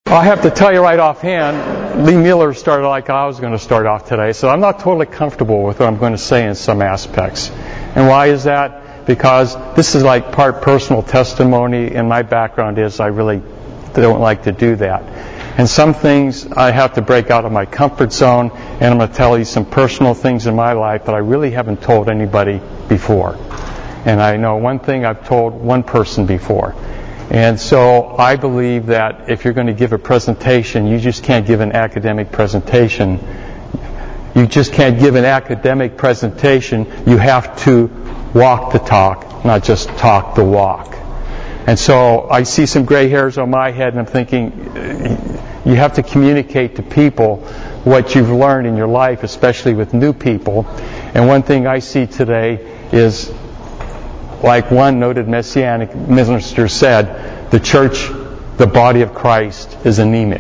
I have to tell you right offhand, Lee Mueller started like I was going to start off today, so I'm not totally comfortable with what I'm going to say in some aspects. And why is that? Because this is like part personal testimony, and my background is I really don't like to do that. And some things I have to break out of my comfort zone, and I'm going to tell you some personal things in my life that I really haven't told anybody before. And I know one thing I've told one person before. And so I believe that if you're going to give a presentation, you just can't give an academic presentation. You just can't give an academic presentation. You have to walk the talk, not just talk the walk. And so I see some gray hairs on my head, and I'm thinking, you have to communicate to people what you've learned in your life, especially with new people. And one thing I see today is, like one noted Messianic minister said, the church, the body of Christ, is anemic.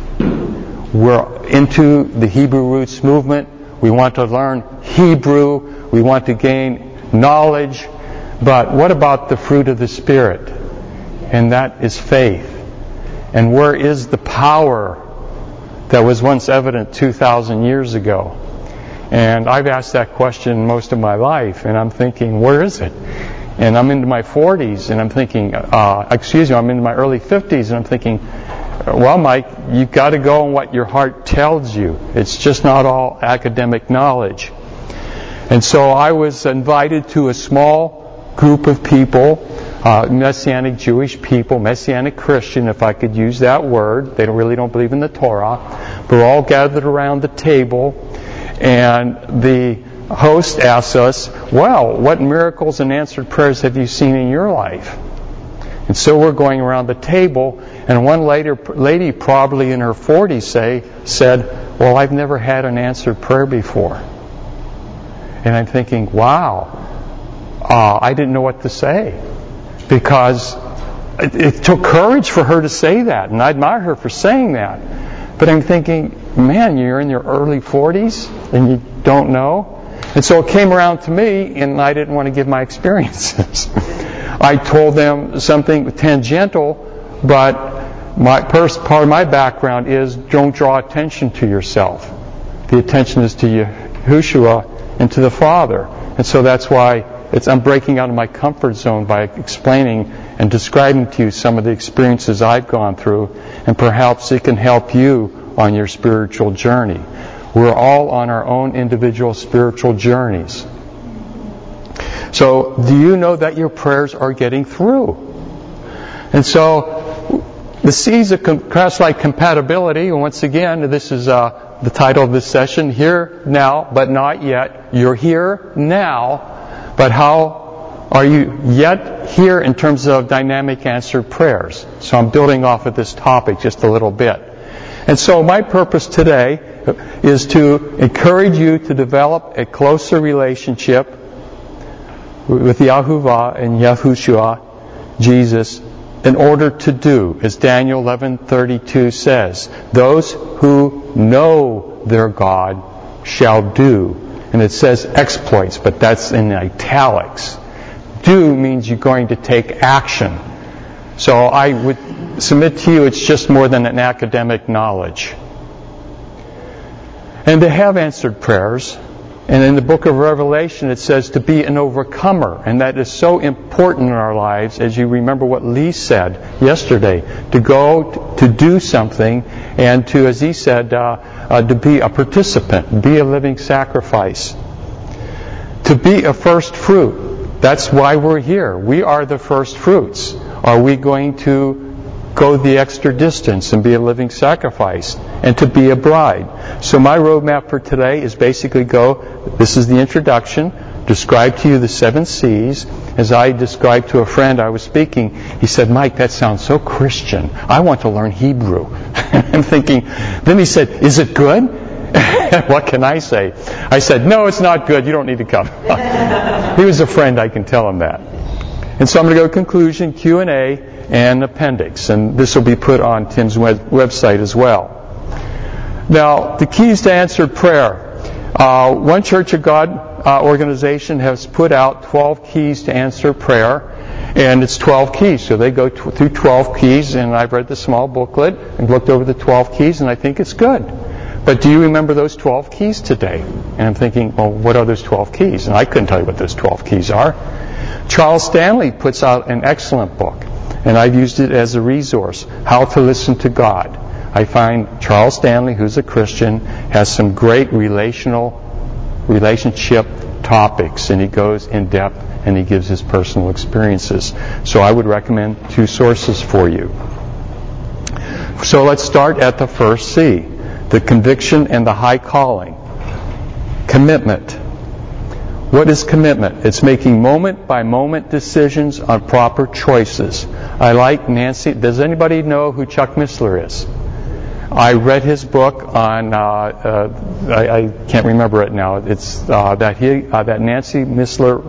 We're into the Hebrew roots movement. We want to learn Hebrew. We want to gain knowledge. But what about the fruit of the Spirit? And that is faith. And where is the power that was once evident 2,000 years ago? And I've asked that question most of my life, and I'm thinking, where is it? And I'm into my 40s, and I'm thinking, I'm into my early 50s, and I'm thinking, well, Mike, you've got to go on what your heart tells you. It's just not all academic knowledge. And so I was invited to a small group of people, Messianic Jewish people, Messianic Christian, if I could use that word. They really don't believe in the Torah. We're all gathered around the table, and the host asks us, well, what miracles and answered prayers have you seen in your life? And so we're going around the table, and one lady probably in her 40s said, well, I've never had an answered prayer before. And I'm thinking, wow, I didn't know what to say. Because it took courage for her to say that, and I admire her for saying that. But I'm thinking, man, you're in your early 40s, and you don't know? And so it came around to me, and I didn't want to give my experiences. I told them something tangential, but part of my background is don't draw attention to yourself. The attention is to Yahushua and to the Father. And so that's why I'm breaking out of my comfort zone by explaining and describing to you some of the experiences I've gone through, and perhaps it can help you on your spiritual journey. We're all on our own individual spiritual journeys. So, do you know that your prayers are getting through? And so, the C's of Christ-like compatibility, and once again, this is the title of this session, Here Now, But Not Yet. You're here now, but how are you yet here in terms of dynamic answered prayers? So I'm building off of this topic just a little bit. And so my purpose today is to encourage you to develop a closer relationship with Yahuwah and Yahushua, Jesus, in order to do, as Daniel 11:32 says, those who know their God shall do. And it says exploits, but that's in italics. Do means you're going to take action. So I would submit to you it's just more than an academic knowledge. And to have answered prayers, and in the book of Revelation it says to be an overcomer, and that is so important in our lives, as you remember what Lee said yesterday, to go to do something, and to, as he said, to be a participant, be a living sacrifice. To be a first fruit. That's why we're here. We are the first fruits. Are we going to go the extra distance and be a living sacrifice, and to be a bride? So my roadmap for today is basically this is the introduction, describe to you the 7 C's. As I described to a friend I was speaking, he said, Mike, that sounds so Christian. I want to learn Hebrew. I'm thinking, then he said, is it good? What can I say? I said, no, it's not good. You don't need to come. He was a friend, I can tell him that. And so I'm going to go to conclusion, Q&A, and appendix. And this will be put on Tim's website as well. Now, the keys to answered prayer. One Church of God organization has put out 12 keys to answer prayer. And it's 12 keys. So they go through 12 keys, and I've read the small booklet and looked over the 12 keys, and I think it's good. But do you remember those 12 keys today? And I'm thinking, well, what are those 12 keys? And I couldn't tell you what those 12 keys are. Charles Stanley puts out an excellent book, and I've used it as a resource, How to Listen to God. I find Charles Stanley, who's a Christian, has some great relationship topics, and he goes in depth and he gives his personal experiences. So I would recommend 2 sources for you. So let's start at the first C, the conviction and the high calling. Commitment. What is commitment? It's making moment-by-moment decisions on proper choices. I like Nancy. Does anybody know who Chuck Missler is? I read his book on, I can't remember it now. It's that Nancy Missler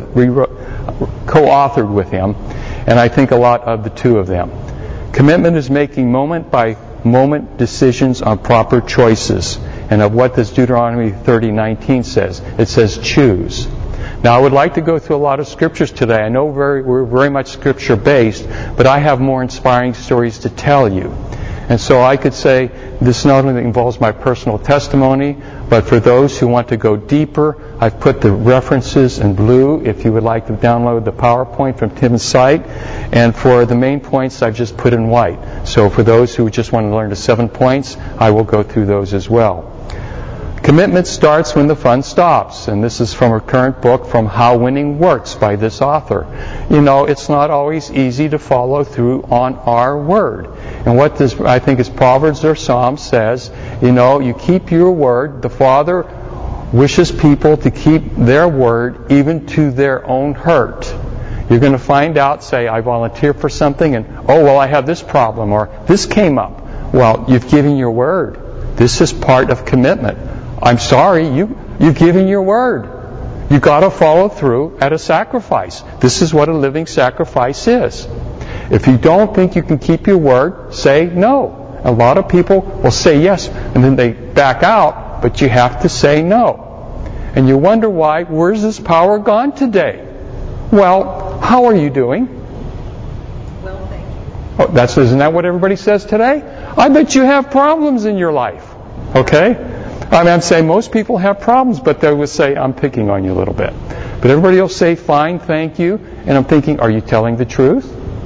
co-authored with him, and I think a lot of the 2 of them. Commitment is making moment-by-moment decisions on proper choices. And of what does Deuteronomy 30:19 says? It says choose. Now I would like to go through a lot of scriptures today. I know we're very much scripture-based, but I have more inspiring stories to tell you. And so I could say this not only involves my personal testimony, but for those who want to go deeper, I've put the references in blue if you would like to download the PowerPoint from Tim's site. And for the main points, I've just put in white. So for those who just want to learn the 7 points, I will go through those as well. Commitment starts when the fun stops. And this is from her current book, From How Winning Works, by this author. You know, it's not always easy to follow through on our word. And what this, I think, is Proverbs or Psalms says, you know, you keep your word. The Father wishes people to keep their word even to their own hurt. You're going to find out, say, I volunteer for something, and, oh, well, I have this problem, or this came up. Well, you've given your word. This is part of commitment. I'm sorry, you've given your word. You've got to follow through at a sacrifice. This is what a living sacrifice is. If you don't think you can keep your word, say no. A lot of people will say yes, and then they back out, but you have to say no. And you wonder why, where's this power gone today? Well, how are you doing? Well, thank you. Oh, isn't that what everybody says today? I bet you have problems in your life. Okay? I mean, I'm saying most people have problems, but they would say, I'm picking on you a little bit. But everybody will say, fine, thank you. And I'm thinking, are you telling the truth?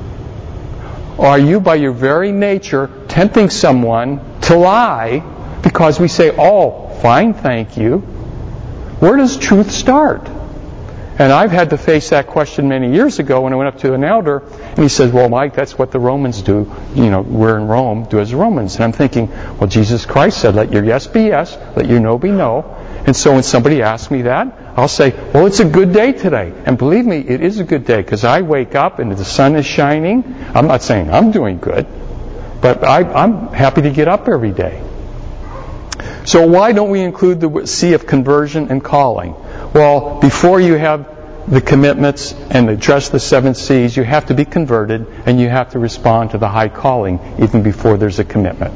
Or are you, by your very nature, tempting someone to lie because we say, oh, fine, thank you? Where does truth start? And I've had to face that question many years ago when I went up to an elder, and he said, well, Mike, that's what the Romans do. You know, we're in Rome, do as Romans. And I'm thinking, well, Jesus Christ said, let your yes be yes, let your no be no. And so when somebody asks me that, I'll say, well, it's a good day today. And believe me, it is a good day, because I wake up and the sun is shining. I'm not saying I'm doing good, but I'm happy to get up every day. So why don't we include the C of conversion and calling? Well, before you have the commitments and address the 7 C's, you have to be converted and you have to respond to the high calling even before there's a commitment.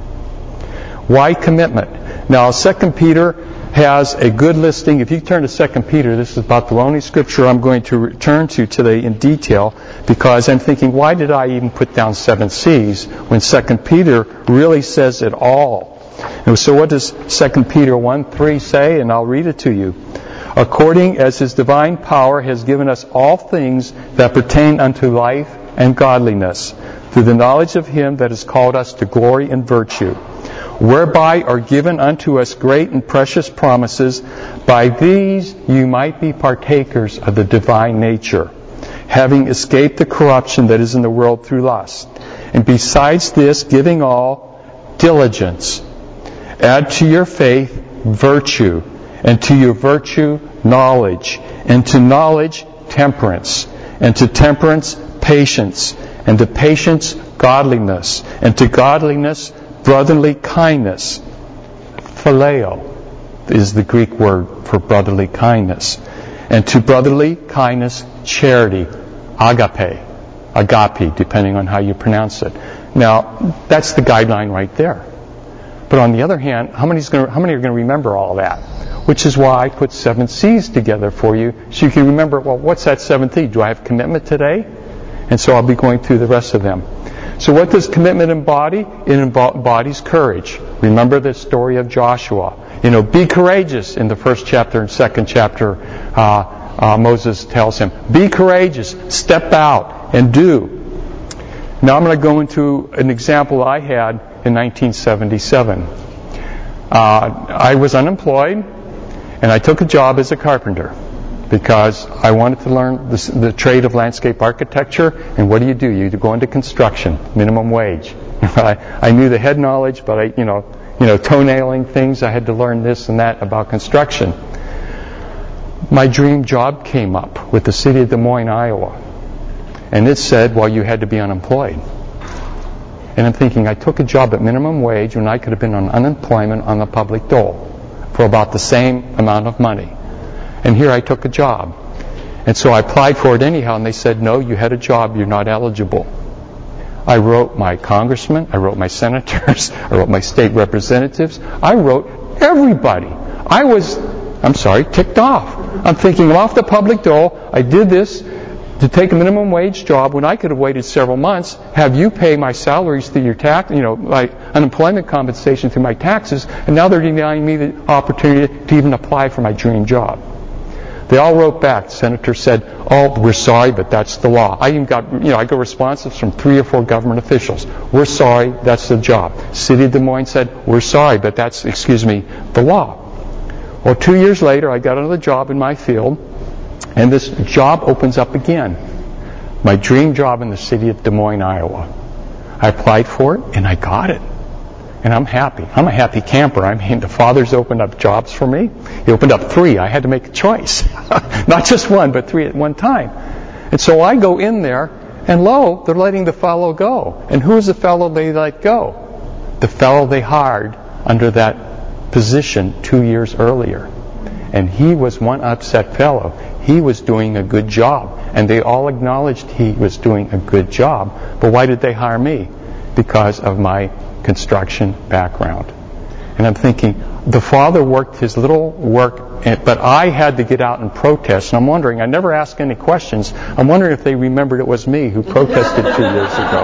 Why commitment? Now, 2 Peter has a good listing. If you turn to 2 Peter, this is about the only scripture I'm going to return to today in detail, because I'm thinking, why did I even put down 7 C's when 2 Peter really says it all? And so what does 2 Peter 1:3 say? And I'll read it to you. According as His divine power has given us all things that pertain unto life and godliness, through the knowledge of Him that has called us to glory and virtue, whereby are given unto us great and precious promises, by these you might be partakers of the divine nature, having escaped the corruption that is in the world through lust. And besides this, giving all diligence, add to your faith virtue, and to your virtue knowledge, and to knowledge temperance, and to temperance patience, and to patience godliness, and to godliness brotherly kindness. Phileo is the Greek word for brotherly kindness. And to brotherly kindness, charity. Agape, depending on how you pronounce it. Now, that's the guideline right there. But on the other hand, how many are going to remember all that? Which is why I put 7 C's together for you, so you can remember, well, what's that 7th C? Do I have commitment today? And so I'll be going through the rest of them. So what does commitment embody? It embodies courage. Remember the story of Joshua. Be courageous in the first chapter and second chapter. Moses tells him, be courageous, step out and do. Now I'm going to go into an example I had in 1977. I was unemployed and I took a job as a carpenter because I wanted to learn the trade of landscape architecture. And what do? You go into construction, minimum wage. I knew the head knowledge, but toenailing things, I had to learn this and that about construction. My dream job came up with the city of Des Moines, Iowa. And it said, well, you had to be unemployed. And I'm thinking, I took a job at minimum wage when I could have been on unemployment on the public dole for about the same amount of money. And here I took a job. And so I applied for it anyhow, and they said, no, you had a job, you're not eligible. I wrote my congressmen, I wrote my senators, I wrote my state representatives, I wrote everybody. I was, ticked off. I'm thinking, I'm off the public dole, I did this to take a minimum wage job when I could have waited several months, have you pay my salaries through your tax, my unemployment compensation through my taxes, and now they're denying me the opportunity to even apply for my dream job. They all wrote back. The senator said, oh, we're sorry, but that's the law. I even got, I got responses from 3 or 4 government officials. We're sorry, that's the job. City of Des Moines said, we're sorry, but that's, the law. Well, 2 years later, I got another job in my field, and this job opens up again. My dream job in the city of Des Moines, Iowa. I applied for it, and I got it. And I'm happy. I'm a happy camper. The Father's opened up jobs for me. He opened up 3. I had to make a choice. Not just 1, but 3 at one time. And so I go in there, and lo, they're letting the fellow go. And who's the fellow they let go? The fellow they hired under that position 2 years earlier. And he was one upset fellow. He was doing a good job. And they all acknowledged he was doing a good job. But why did they hire me? Because of my construction background. And I'm thinking, the Father worked his little work, but I had to get out and protest. And I'm wondering, I never asked any questions, I'm wondering if they remembered it was me who protested 2 years ago.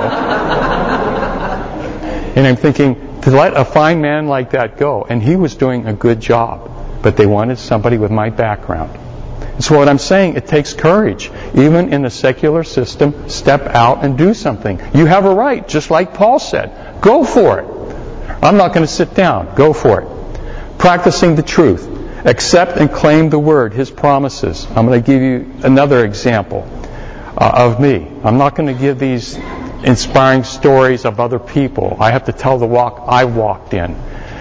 And I'm thinking, to let a fine man like that go, and he was doing a good job, but they wanted somebody with my background. So what I'm saying, it takes courage. Even in the secular system, step out and do something. You have a right, just like Paul said. Go for it. I'm not going to sit down. Go for it. Practicing the truth. Accept and claim the Word, His promises. I'm going to give you another example of me. I'm not going to give these inspiring stories of other people. I have to tell the walk I walked in.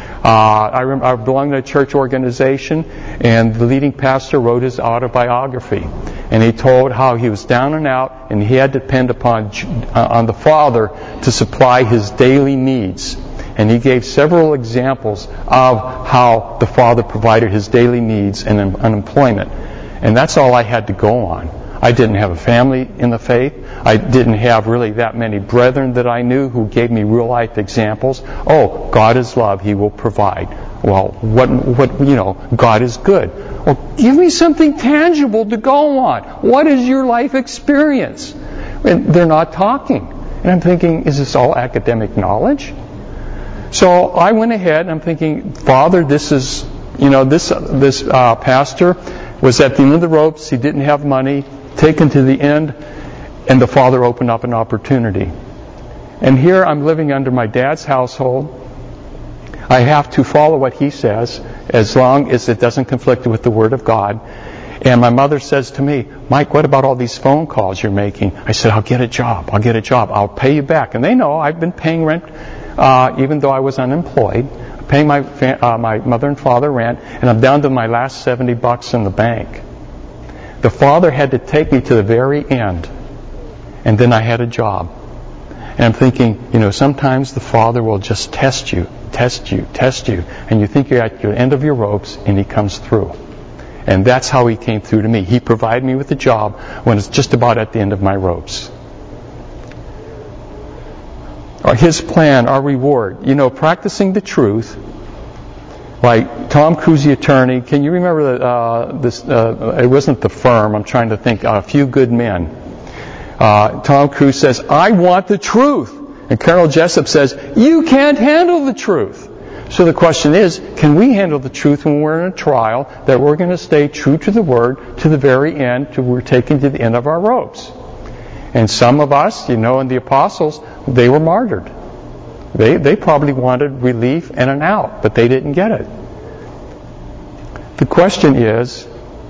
I belong to a church organization, and the leading pastor wrote his autobiography. And he told how he was down and out, and he had to depend upon on the Father to supply his daily needs. And he gave several examples of how the Father provided his daily needs and unemployment. And that's all I had to go on. I didn't have a family in the faith. I didn't have really that many brethren that I knew who gave me real life examples. Oh, God is love. He will provide. Well, what God is good. Well, give me something tangible to go on. What is your life experience? And they're not talking. And I'm thinking, is this all academic knowledge? So I went ahead and I'm thinking, Father, this is, this pastor was at the end of the ropes. He didn't have money. Taken to the end, and the Father opened up an opportunity. And here I'm living under my dad's household. I have to follow what he says as long as it doesn't conflict with the Word of God. And my mother says to me, Mike, what about all these phone calls you're making? I said, I'll get a job. I'll pay you back. And they know I've been paying rent even though I was unemployed. Paying my mother and father rent, and I'm down to my last $70 in the bank. The Father had to take me to the very end, and then I had a job. And I'm thinking, sometimes the Father will just test you, and you think you're at the end of your ropes, and He comes through. And that's how He came through to me. He provided me with a job when it's just about at the end of my ropes. His plan, our reward. Practicing the truth. Like Tom Cruise, the attorney. Can you remember this? It wasn't The Firm. I'm trying to think. A Few Good Men. Tom Cruise says, I want the truth. And Colonel Jessup says, you can't handle the truth. So the question is, can we handle the truth when we're in a trial, that we're going to stay true to the Word to the very end, till we're taken to the end of our ropes? And some of us, in the apostles, they were martyred. They probably wanted relief and an out, but they didn't get it. The question is,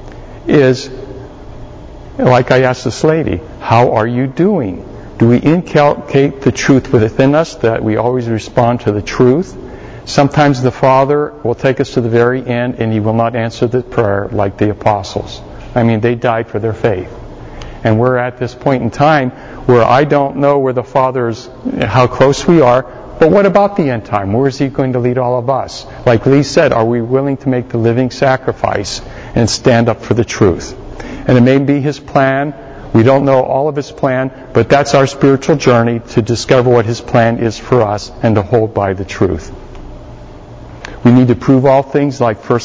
like I asked this lady, how are you doing? Do we inculcate the truth within us, that we always respond to the truth? Sometimes the Father will take us to the very end and He will not answer the prayer like the apostles. They died for their faith. And we're at this point in time where I don't know where the Father's, how close we are, but what about the end time? Where is He going to lead all of us? Like Lee said, are we willing to make the living sacrifice and stand up for the truth? And it may be His plan. We don't know all of His plan, but that's our spiritual journey, to discover what His plan is for us and to hold by the truth. We need to prove all things, like 1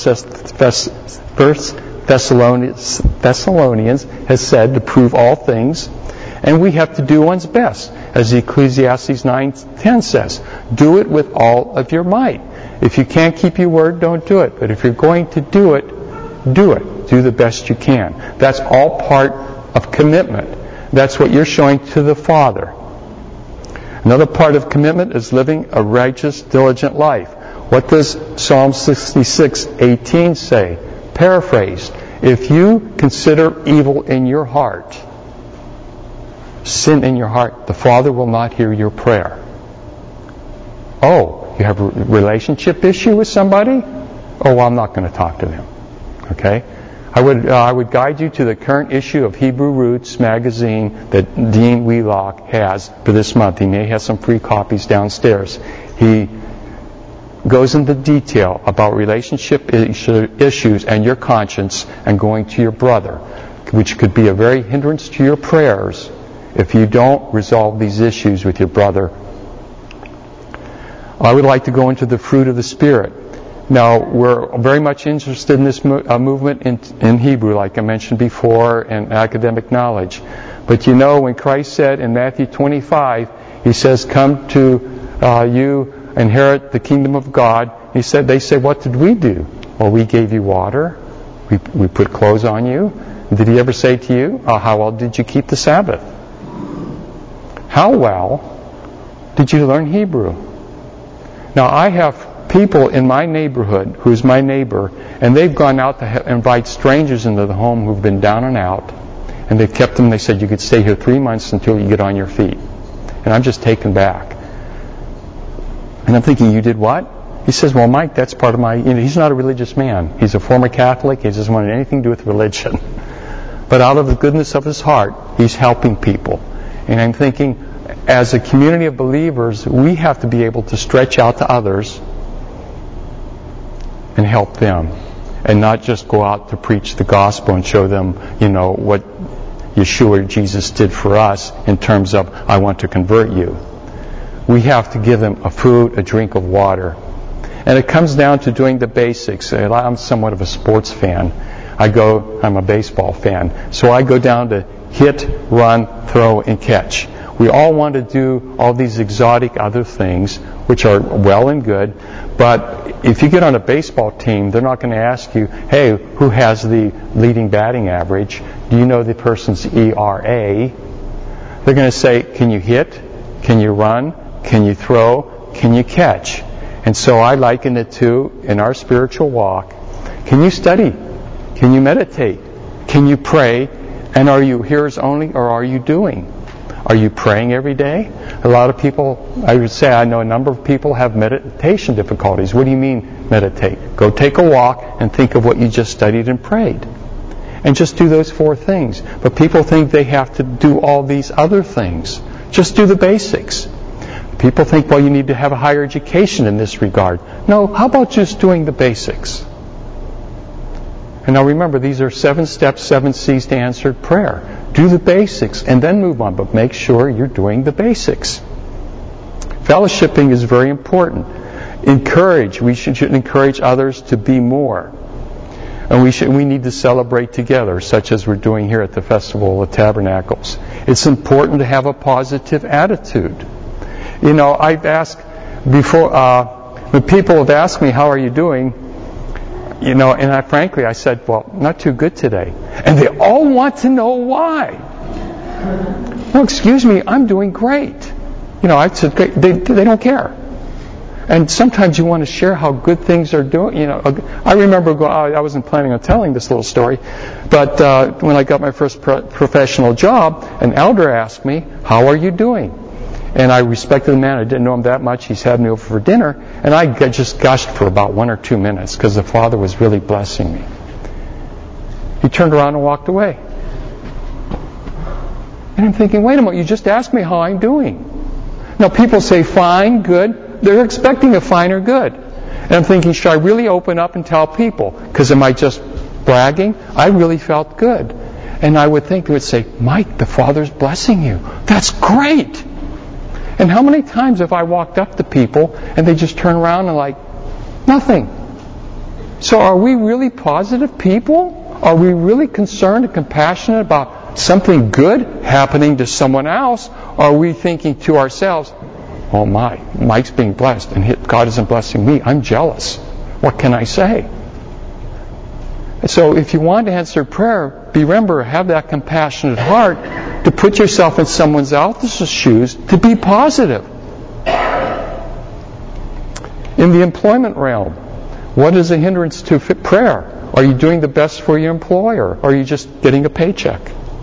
Thessalonians has said, to prove all things. And we have to do one's best. As Ecclesiastes 9:10 says, do it with all of your might. If you can't keep your word, don't do it. But if you're going to do it, do it. Do the best you can. That's all part of commitment. That's what you're showing to the Father. Another part of commitment is living a righteous, diligent life. What does Psalm 66:18 say? Paraphrased, if you consider evil in your heart, sin in your heart, the Father will not hear your prayer. Oh, you have a relationship issue with somebody? Oh, well, I'm not going to talk to them. Okay? I would guide you to the current issue of Hebrew Roots magazine that Dean Wheelock has for this month. He may have some free copies downstairs. He goes into detail about relationship issues and your conscience and going to your brother, which could be a very hindrance to your prayers if you don't resolve these issues with your brother. I would like to go into the fruit of the Spirit. Now, we're very much interested in this movement in Hebrew, like I mentioned before, and academic knowledge. But when Christ said in Matthew 25, He says, come to you, inherit the kingdom of God. They say, what did we do? Well, we gave you water. We put clothes on you. Did He ever say to you, how well did you keep the Sabbath? How well did you learn Hebrew? Now, I have people in my neighborhood who's my neighbor, and they've gone out to invite strangers into the home who've been down and out, and they've kept them. They said, you could stay here 3 months until you get on your feet. And I'm just taken back. And I'm thinking, you did what? He says, well, Mike, that's part of my... he's not a religious man. He's a former Catholic. He doesn't want anything to do with religion. But out of the goodness of his heart, he's helping people. And I'm thinking, as a community of believers, we have to be able to stretch out to others and help them. And not just go out to preach the gospel and show them, what Yeshua, Jesus, did for us in terms of, I want to convert you. We have to give them a food, a drink of water. And it comes down to doing the basics. I'm somewhat of a sports fan. I'm a baseball fan. So I go down to hit, run, throw, and catch. We all want to do all these exotic other things, which are well and good. But if you get on a baseball team, they're not going to ask you, hey, who has the leading batting average? Do you know the person's ERA? They're going to say, can you hit? Can you run? Can you throw? Can you catch? And so I liken it to, in our spiritual walk, can you study? Can you meditate? Can you pray? And are you hearers only, or are you doing? Are you praying every day? A lot of people, I would say, I know a number of people have meditation difficulties. What do you mean meditate? Go take a walk and think of what you just studied and prayed. And just do those 4 things. But people think they have to do all these other things. Just do the basics. People think, well, you need to have a higher education in this regard. No, how about just doing the basics? And now remember, these are 7 steps, 7 C's to answered prayer. Do the basics and then move on, but make sure you're doing the basics. Fellowshipping is very important. We should encourage others to be more. And we need to celebrate together, such as we're doing here at the Festival of Tabernacles. It's important to have a positive attitude. You know, I've asked before, when people have asked me, how are you doing? You know, and frankly, I said, well, not too good today. And they all want to know why. Well, excuse me, I'm doing great. You know, I said, they don't care. And sometimes you want to share how good things are doing. You know, I remember I wasn't planning on telling this little story, but when I got my first professional job, an elder asked me, "How are you doing?" And I respected the man. I didn't know him that much. He's had me over for dinner, and I just gushed for about 1 or 2 minutes because the Father was really blessing me. He turned around and walked away. And I'm thinking, wait a minute, you just asked me how I'm doing. Now people say fine, good. They're expecting a fine or good. And I'm thinking, should I really open up and tell people? Because am I just bragging? I really felt good. And I would think they would say, Mike, the Father's blessing you. That's great. And how many times have I walked up to people and they just turn around and like, nothing. So are we really positive people? Are we really concerned and compassionate about something good happening to someone else? Or are we thinking to ourselves, oh my, Mike's being blessed and God isn't blessing me. I'm jealous. What can I say? So if you want to answer prayer, remember, have that compassionate heart to put yourself in someone else's shoes, to be positive. In the employment realm, what is a hindrance to prayer? Are you doing the best for your employer? Or are you just getting a paycheck?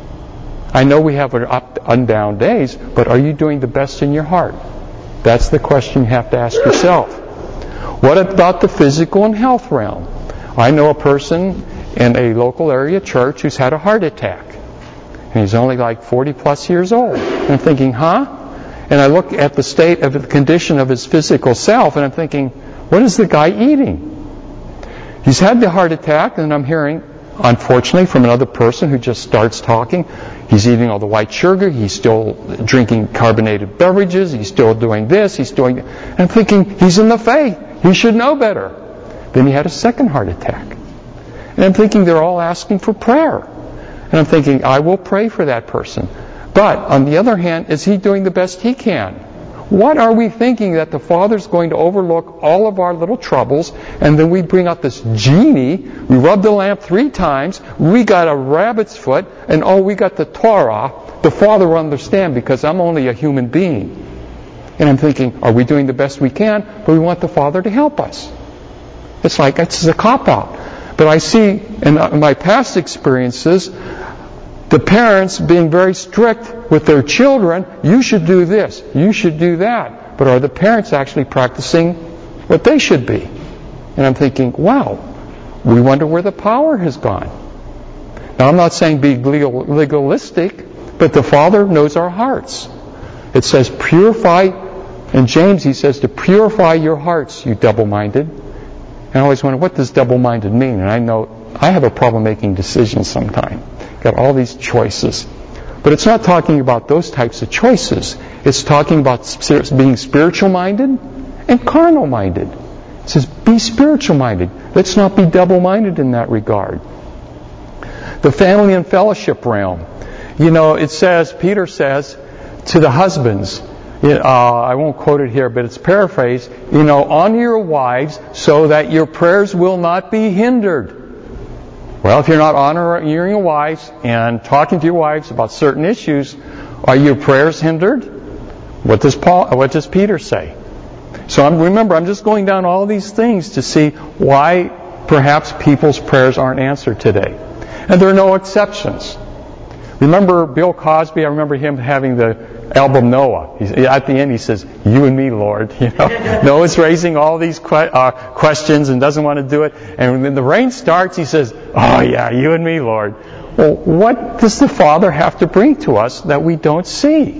I know we have up and down days, but are you doing the best in your heart? That's the question you have to ask yourself. What about the physical and health realm? I know a person in a local area church who's had a heart attack. And he's only like 40 plus years old. And I'm thinking, huh? And I look at the state of the condition of his physical self, and I'm thinking, what is the guy eating? He's had the heart attack, and I'm hearing, unfortunately, from another person who just starts talking, he's eating all the white sugar, he's still drinking carbonated beverages, he's still doing this, he's doing that. And I'm thinking, he's in the faith. He should know better. Then he had a second heart attack. And I'm thinking they're all asking for prayer. And I'm thinking, I will pray for that person. But, on the other hand, is he doing the best he can? What are we thinking that the Father's going to overlook all of our little troubles, and then we bring out this genie, we rub the lamp 3 times, we got a rabbit's foot, and we got the Torah. The Father will understand because I'm only a human being. And I'm thinking, are we doing the best we can? But we want the Father to help us. It's like, it's a cop-out. But I see in my past experiences, the parents being very strict with their children, you should do this, you should do that. But are the parents actually practicing what they should be? And I'm thinking, wow, we wonder where the power has gone. Now I'm not saying be legalistic, but the Father knows our hearts. It says purify, in James he says to purify your hearts, you double-minded. And I always wonder, what does double-minded mean? And I know I have a problem making decisions sometimes. Got all these choices. But it's not talking about those types of choices. It's talking about being spiritual-minded and carnal-minded. It says, be spiritual-minded. Let's not be double-minded in that regard. The family and fellowship realm. You know, it says, Peter says to the husbands, I won't quote it here, but it's paraphrased, honor your wives so that your prayers will not be hindered. Well, if you're not honoring your wives and talking to your wives about certain issues, are your prayers hindered? What does Peter say? So remember, I'm just going down all these things to see why perhaps people's prayers aren't answered today. And there are no exceptions. Remember Bill Cosby? I remember him having the album Noah. At the end he says, you and me, Lord. Noah's raising all these questions and doesn't want to do it. And when the rain starts, he says, oh yeah, you and me, Lord. Well, what does the Father have to bring to us that we don't see?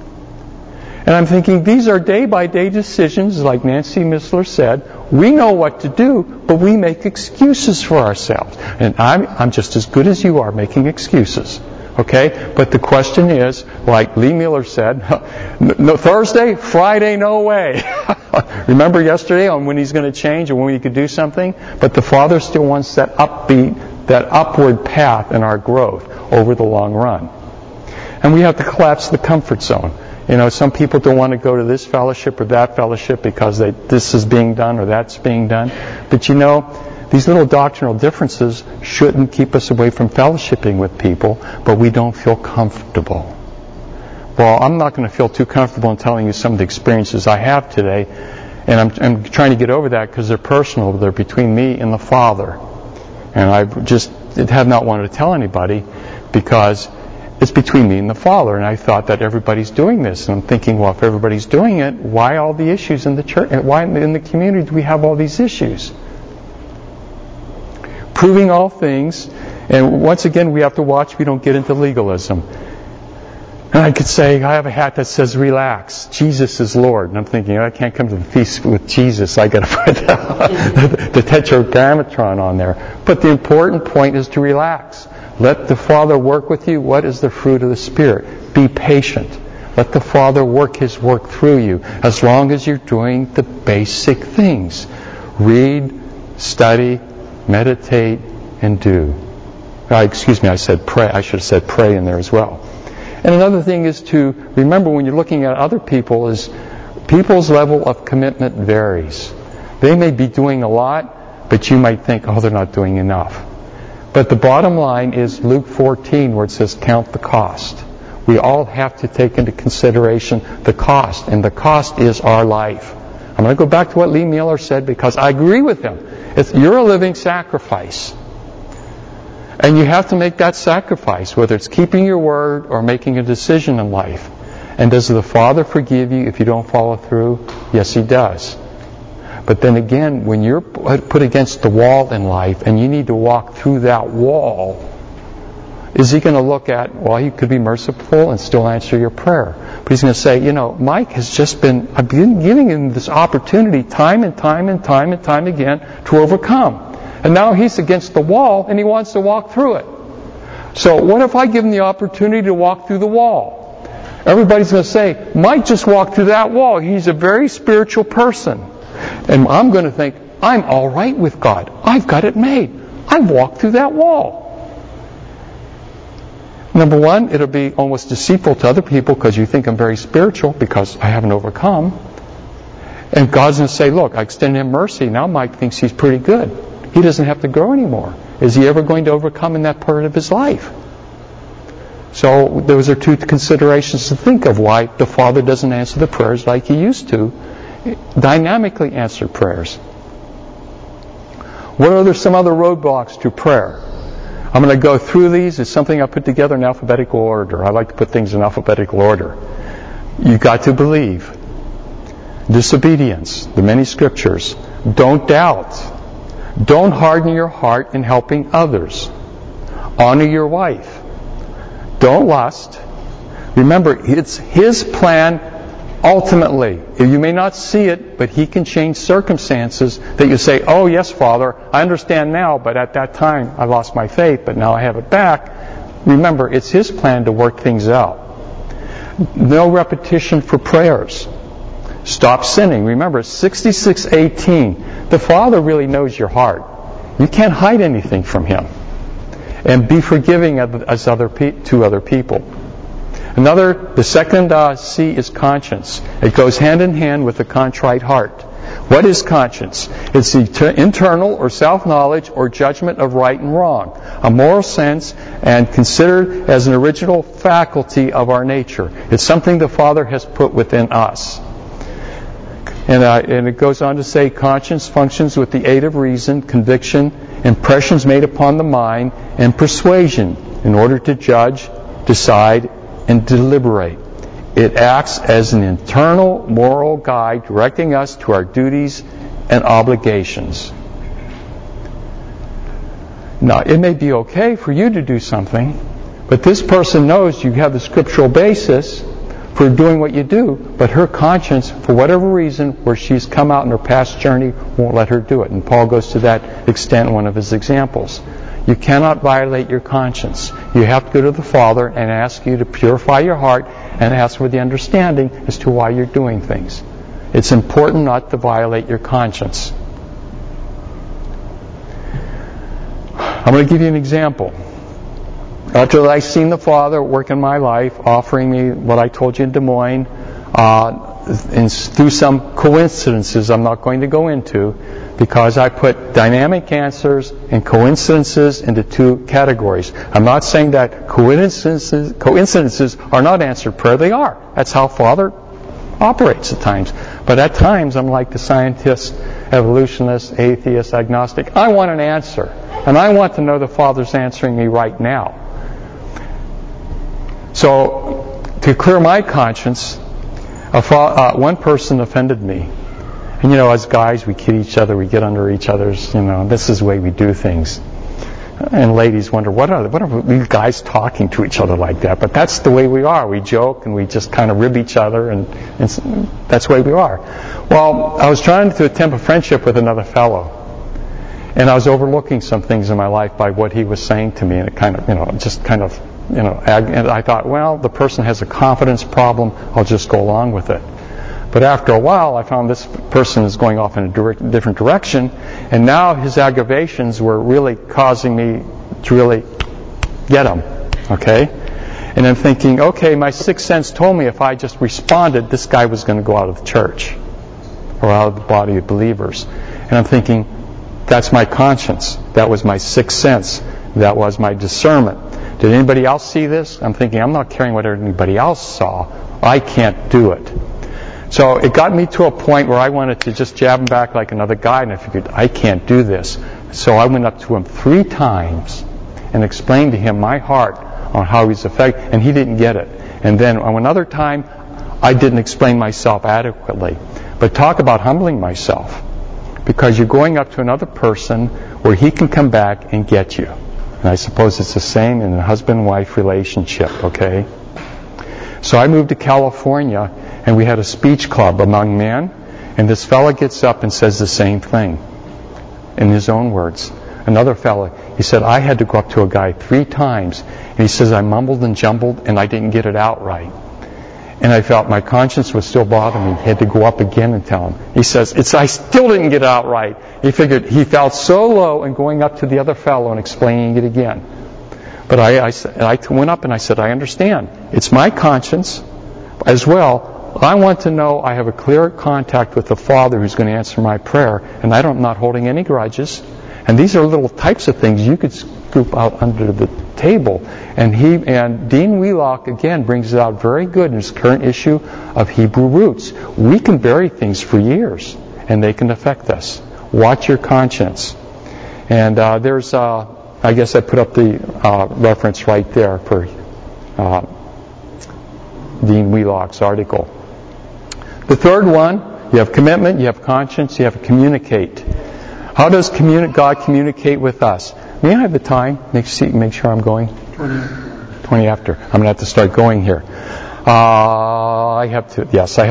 And I'm thinking, these are day-by-day decisions, like Nancy Missler said. We know what to do, but we make excuses for ourselves. And I'm just as good as you are making excuses. Okay? But the question is, like Lee Mueller said, no, Thursday, Friday, no way. Remember yesterday on when he's going to change and when he could do something? But the Father still wants that upward path in our growth over the long run. And we have to collapse the comfort zone. You know, some people don't want to go to this fellowship or that fellowship because this is being done or that's being done. But you know, these little doctrinal differences shouldn't keep us away from fellowshipping with people, but we don't feel comfortable. Well, I'm not going to feel too comfortable in telling you some of the experiences I have today, and I'm trying to get over that because they're personal. They're between me and the Father. And I have not wanted to tell anybody because it's between me and the Father. And I thought that everybody's doing this. And I'm thinking, well, if everybody's doing it, why all the issues in the church? Why in the community do we have all these issues? Proving all things. And once again, we have to watch we don't get into legalism. And I could say, I have a hat that says, relax, Jesus is Lord. And I'm thinking, I can't come to the feast with Jesus. I got to put the tetragrammaton on there. But the important point is to relax. Let the Father work with you. What is the fruit of the Spirit? Be patient. Let the Father work His work through you as long as you're doing the basic things. Read, study, meditate, and do. Excuse me, I said pray. I should have said pray in there as well. And another thing is to remember when you're looking at other people is people's level of commitment varies. They may be doing a lot, but you might think, oh, they're not doing enough. But the bottom line is Luke 14 where it says count the cost. We all have to take into consideration the cost, and the cost is our life. I'm going to go back to what Lee Mueller said because I agree with him. You're a living sacrifice. And you have to make that sacrifice, whether it's keeping your word or making a decision in life. And does the Father forgive you if you don't follow through? Yes, He does. But then again, when you're put against the wall in life and you need to walk through that wall, is He going to look at, well, He could be merciful and still answer your prayer. But He's going to say, Mike has I've been giving him this opportunity time and time and time and time again to overcome. And now he's against the wall and he wants to walk through it. So what if I give him the opportunity to walk through the wall? Everybody's going to say, Mike just walked through that wall. He's a very spiritual person. And I'm going to think, I'm all right with God. I've got it made. I've walked through that wall. Number one, it'll be almost deceitful to other people because you think I'm very spiritual because I haven't overcome. And God's going to say, look, I extended him mercy. Now Mike thinks he's pretty good. He doesn't have to grow anymore. Is he ever going to overcome in that part of his life? So those are two considerations to think of why the Father doesn't answer the prayers like He used to. Dynamically answer prayers. What are some other roadblocks to prayer? I'm going to go through these. It's something I put together in alphabetical order. I like to put things in alphabetical order. You've got to believe. Disobedience. The many scriptures. Don't doubt. Don't harden your heart in helping others. Honor your wife. Don't lust. Remember, it's His plan ultimately. You may not see it, but He can change circumstances that you say, oh yes, Father, I understand now, but at that time I lost my faith, but now I have it back. Remember, it's His plan to work things out. No repetition for prayers. Stop sinning. Remember, 66:18. The Father really knows your heart. You can't hide anything from Him. And be forgiving to other people. The second C is conscience. It goes hand in hand with a contrite heart. What is conscience? It's the internal or self-knowledge or judgment of right and wrong, a moral sense, and considered as an original faculty of our nature. It's something the Father has put within us. And it goes on to say, conscience functions with the aid of reason, conviction, impressions made upon the mind, and persuasion in order to judge, decide, and deliberate. It acts as an internal moral guide directing us to our duties and obligations. Now, it may be okay for you to do something, but this person knows you have the scriptural basis for doing what you do, but her conscience, for whatever reason, where she's come out in her past journey, won't let her do it. And Paul goes to that extent in one of his examples. You cannot violate your conscience. You have to go to the Father and ask you to purify your heart and ask for the understanding as to why you're doing things. It's important not to violate your conscience. I'm going to give you an example. After I've seen the Father work in my life, offering me what I told you in Des Moines, and through some coincidences I'm not going to go into, because I put dynamic answers and coincidences into two categories. I'm not saying that coincidences are not answered prayer. They are. That's how Father operates at times. But at times I'm like the scientist, evolutionist, atheist, agnostic. I want an answer. And I want to know the Father's answering me right now. So, to clear my conscience, one person offended me. And as guys, we kid each other, we get under each other's, this is the way we do things. And ladies wonder, what are these guys talking to each other like that? But that's the way we are. We joke and we just kind of rib each other, and that's the way we are. Well, I was trying to attempt a friendship with another fellow. And I was overlooking some things in my life by what he was saying to me, and it kind of, and I thought, well, the person has a confidence problem, I'll just go along with it. But after a while, I found this person is going off in a different direction, and now his aggravations were really causing me to really get him, okay? And I'm thinking, okay, my sixth sense told me if I just responded, this guy was going to go out of the church, or out of the body of believers. And I'm thinking, that's my conscience. That was my sixth sense. That was my discernment. Did anybody else see this? I'm thinking, I'm not caring what anybody else saw. I can't do it. So it got me to a point where I wanted to just jab him back like another guy, and I figured, I can't do this. So I went up to him 3 times and explained to him my heart on how he's affected, and he didn't get it. And then on another time, I didn't explain myself adequately. But talk about humbling myself. Because you're going up to another person where he can come back and get you. And I suppose it's the same in a husband-wife relationship, okay? So I moved to California, and we had a speech club among men, and this fellow gets up and says the same thing in his own words. Another fellow, he said, I had to go up to a guy 3 times, and he says, I mumbled and jumbled, and I didn't get it out right. And I felt my conscience was still bothering me. He had to go up again and tell him. He says, I still didn't get it out right. He felt so low in going up to the other fellow and explaining it again. But I went up and I said, I understand. It's my conscience as well. I want to know I have a clear contact with the Father who's going to answer my prayer, and I'm not holding any grudges. And these are little types of things you could scoop out under the table. And Dean Wheelock, again, brings it out very good in his current issue of Hebrew Roots. We can bury things for years, and they can affect us. Watch your conscience. And there's, I guess I put up the reference right there for Dean Wheelock's article. The third one, you have commitment, you have conscience, you have communicate. How does God communicate with us? May I have the time? Make sure I'm going. 20 after. I'm going to have to start going here. I have to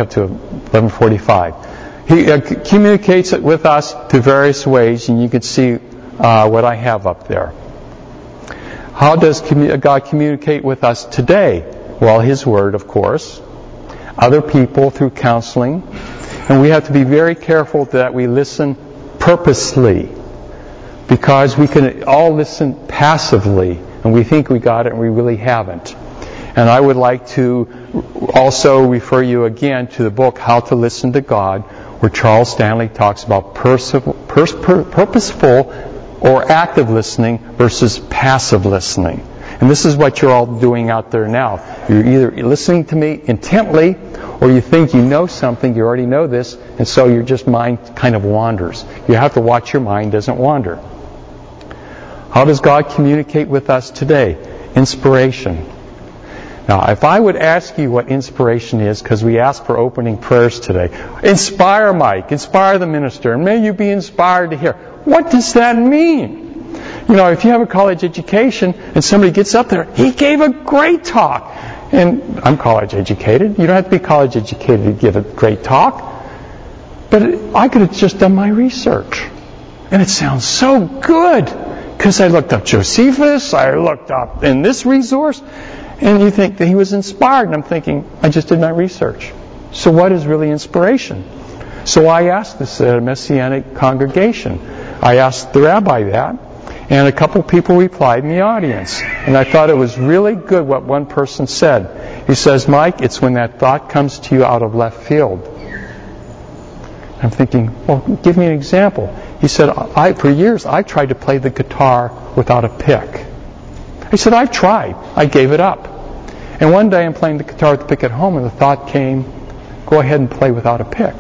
11:45. He communicates with us through various ways, and you can see what I have up there. How does God communicate with us today? Well, His Word, of course. Other people through counseling. And we have to be very careful that we listen purposely, because we can all listen passively, and we think we got it and we really haven't. And I would like to also refer you again to the book How to Listen to God, where Charles Stanley talks about purposeful or active listening versus passive listening. And this is what you're all doing out there now. You're either listening to me intently, or you think you know something, you already know this, and so your just mind kind of wanders. You have to watch your mind doesn't wander. How does God communicate with us today? Inspiration. Now, if I would ask you what inspiration is, because we asked for opening prayers today, inspire Mike, inspire the minister, and may you be inspired to hear. What does that mean? If you have a college education and somebody gets up there, he gave a great talk. And I'm college educated. You don't have to be college educated to give a great talk. But I could have just done my research. And it sounds so good. Because I looked up Josephus, I looked up in this resource, and you think that he was inspired. And I'm thinking, I just did my research. So what is really inspiration? So I asked this at a Messianic congregation. I asked the rabbi that, and a couple people replied in the audience. And I thought it was really good what one person said. He says, Mike, it's when that thought comes to you out of left field. I'm thinking, well, give me an example. He said, for years, I tried to play the guitar without a pick. He said, I've tried. I gave it up. And one day I'm playing the guitar with the pick at home, and the thought came, go ahead and play without a pick.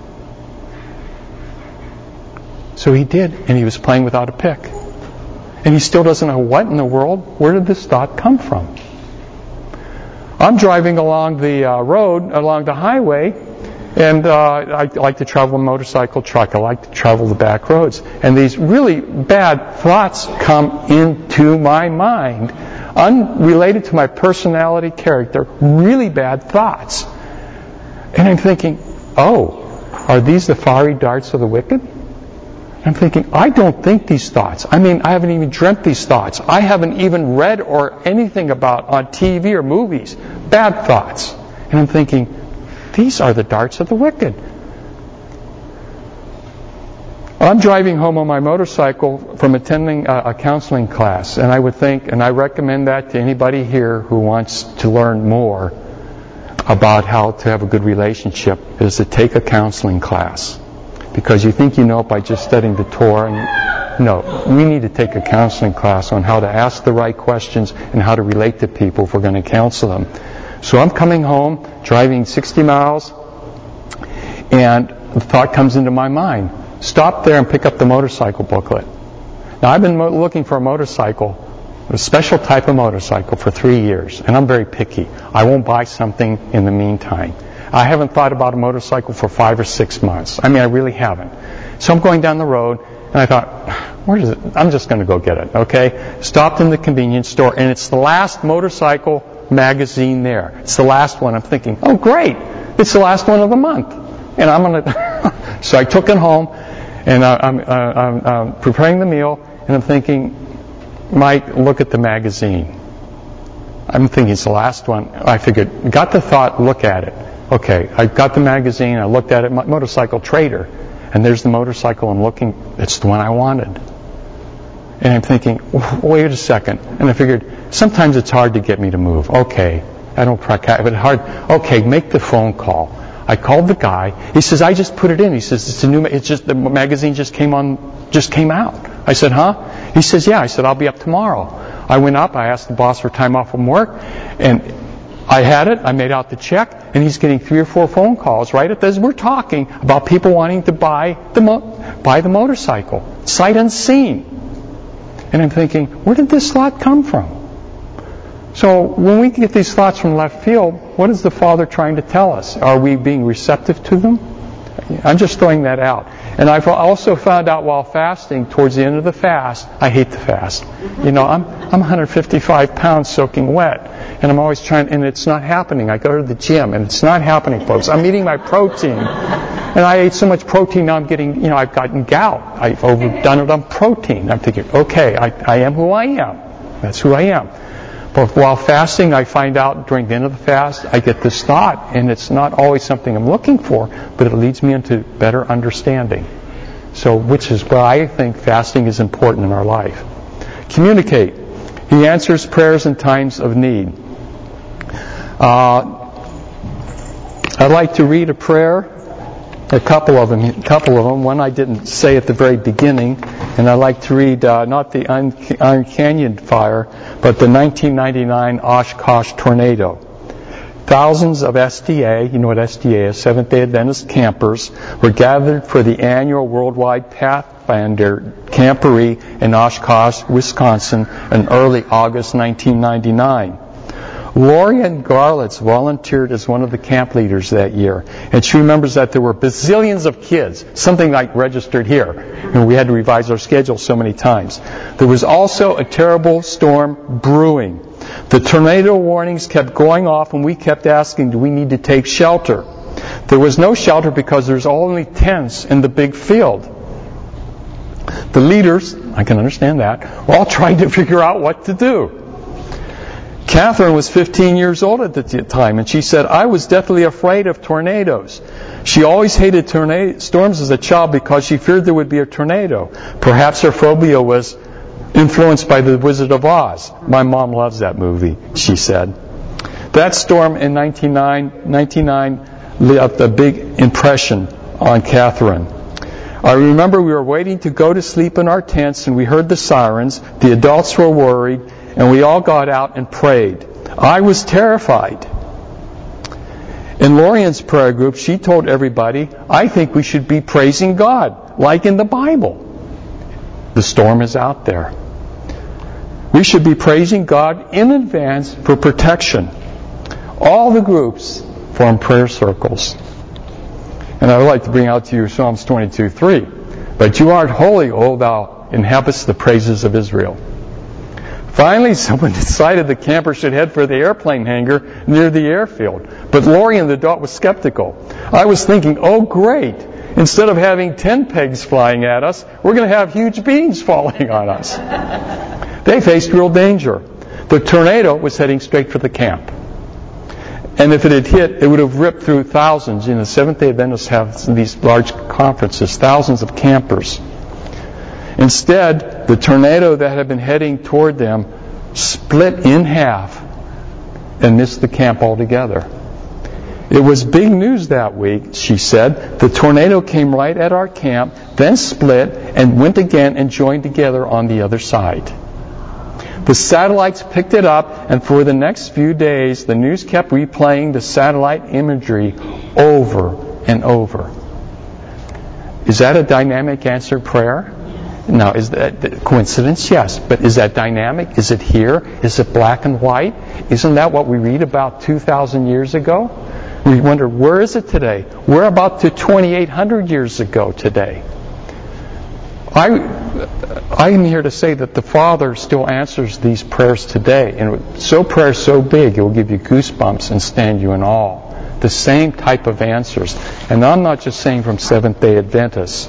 So he did, and he was playing without a pick. And he still doesn't know what in the world, where did this thought come from? I'm driving along the road, along the highway, and I like to travel a motorcycle truck. I like to travel the back roads. And these really bad thoughts come into my mind, unrelated to my personality, character, really bad thoughts. And I'm thinking, oh, are these the fiery darts of the wicked? I'm thinking, I don't think these thoughts. I mean, I haven't even dreamt these thoughts. I haven't even read or anything about on TV or movies. Bad thoughts. And I'm thinking, these are the darts of the wicked. I'm driving home on my motorcycle from attending a counseling class, and I would think, and I recommend that to anybody here who wants to learn more about how to have a good relationship, is to take a counseling class. Because you think you know it by just studying the Torah. And no, we need to take a counseling class on how to ask the right questions and how to relate to people if we're going to counsel them. So I'm coming home, driving 60 miles, and the thought comes into my mind. Stop there and pick up the motorcycle booklet. Now, I've been looking for a motorcycle, a special type of motorcycle, for 3 years, and I'm very picky. I won't buy something in the meantime. I haven't thought about a motorcycle for 5 or 6 months. I mean, I really haven't. So I'm going down the road, and I thought, where is it? I'm just going to go get it, okay? Stopped in the convenience store, and it's the last motorcycle magazine there. It's the last one. I'm thinking, oh, great. It's the last one of the month. And I'm going to... So I took it home, and I'm preparing the meal, and I'm thinking, Mike, look at the magazine. I'm thinking it's the last one. I figured, got the thought, look at it. Okay, I got the magazine, I looked at it, Motorcycle Trader, and there's the motorcycle I'm looking, it's the one I wanted. And I'm thinking, wait a second. And I figured, sometimes it's hard to get me to move. Okay, I don't practice, but hard. Okay, make the phone call. I called the guy. He says, I just put it in. He says, it's just the magazine just came out. I said, huh? He says, yeah. I said, I'll be up tomorrow. I went up, I asked the boss for time off from work, and I had it, I made out the check, and he's getting 3 or 4 phone calls right as we're talking about people wanting to buy the motorcycle, sight unseen. And I'm thinking, where did this thought come from? So when we get these thoughts from left field, what is the Father trying to tell us? Are we being receptive to them? I'm just throwing that out. And I've also found out while fasting, towards the end of the fast, I hate the fast. You know, I'm 155 pounds soaking wet. And I'm always trying, and it's not happening. I go to the gym, and it's not happening, folks. I'm eating my protein. And I ate so much protein, now I'm getting, I've gotten gout. I've overdone it on protein. I'm thinking, okay, I am who I am. That's who I am. But while fasting, I find out during the end of the fast, I get this thought, and it's not always something I'm looking for, but it leads me into better understanding. So, which is why I think fasting is important in our life. Communicate. He answers prayers in times of need. I'd like to read a prayer, a couple of them. One I didn't say at the very beginning, and I'd like to read not the Iron Canyon fire, but the 1999 Oshkosh tornado. Thousands of SDA, you know what SDA is, Seventh-day Adventist campers, were gathered for the annual Worldwide Pathfinder Camporee in Oshkosh, Wisconsin, in early August 1999. Lorian Garlitz volunteered as one of the camp leaders that year, and she remembers that there were bazillions of kids, something like registered here, and we had to revise our schedule so many times. There was also a terrible storm brewing. The tornado warnings kept going off, and we kept asking, do we need to take shelter? There was no shelter because there's only tents in the big field. The leaders I can understand that. We're all trying to figure out what to do. Catherine was 15 years old at the time, and she said, I was deathly afraid of tornadoes. She always hated storms as a child because she feared there would be a tornado. Perhaps her phobia was influenced by The Wizard of Oz. My mom loves that movie, she said. That storm in 1999 left a big impression on Catherine. I remember we were waiting to go to sleep in our tents, and we heard the sirens. The adults were worried, and we all got out and prayed. I was terrified. In Lorian's prayer group, she told everybody, I think we should be praising God, like in the Bible. The storm is out there. We should be praising God in advance for protection. All the groups form prayer circles. And I would like to bring out to you Psalms 22:3. But you aren't holy, O thou inhabitest the praises of Israel. Finally, someone decided the camper should head for the airplane hangar near the airfield. But Lorian, the adult, was skeptical. I was thinking, oh great, instead of having 10 pegs flying at us, we're going to have huge beams falling on us. They faced real danger. The tornado was heading straight for the camp. And if it had hit, it would have ripped through thousands. You know, Seventh-day Adventists have these large conferences, thousands of campers. Instead, the tornado that had been heading toward them split in half and missed the camp altogether. It was big news that week, she said. The tornado came right at our camp, then split, and went again and joined together on the other side. The satellites picked it up, and for the next few days, the news kept replaying the satellite imagery over and over. Is that a dynamic answered prayer? Now, is that coincidence? Yes. But is that dynamic? Is it here? Is it black and white? Isn't that what we read about 2,000 years ago? We wonder, where is it today? We're about to 2,800 years ago today. I am here to say that the Father still answers these prayers today. And prayer so big, it will give you goosebumps and stand you in awe. The same type of answers. And I'm not just saying from Seventh-day Adventists.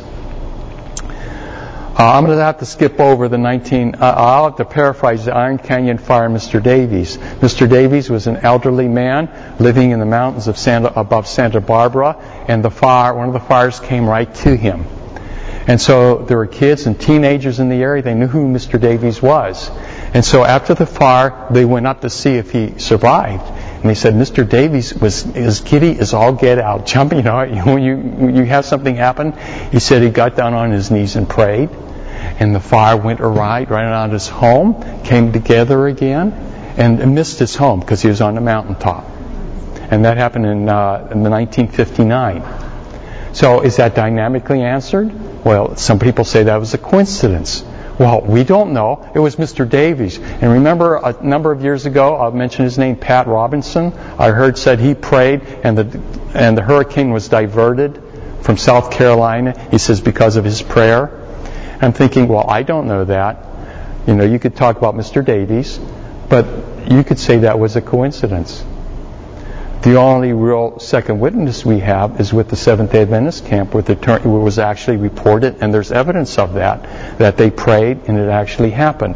I'm going to have to skip over I'll have to paraphrase the Iron Canyon fire, Mr. Davies. Mr. Davies was an elderly man living in the mountains of above Santa Barbara, and one of the fires came right to him. And so there were kids and teenagers in the area. They knew who Mr. Davies was. And so after the fire, they went up to see if he survived. And they said, Mr. Davies was as giddy as all get out, jumping. You know, when you have something happen, he said he got down on his knees and prayed. And the fire went right around his home, came together again, and missed his home because he was on the mountaintop. And that happened in 1959. So is that dynamically answered? Well, some people say that was a coincidence. Well, we don't know. It was Mr. Davies. And remember a number of years ago, I'll mention his name, Pat Robinson, I heard said he prayed and the hurricane was diverted from South Carolina, he says, because of his prayer. I'm thinking, well, I don't know that. You know, you could talk about Mr. Davies, but you could say that was a coincidence. The only real second witness we have is with the Seventh-day Adventist camp, where it was actually reported, and there's evidence of that they prayed and it actually happened.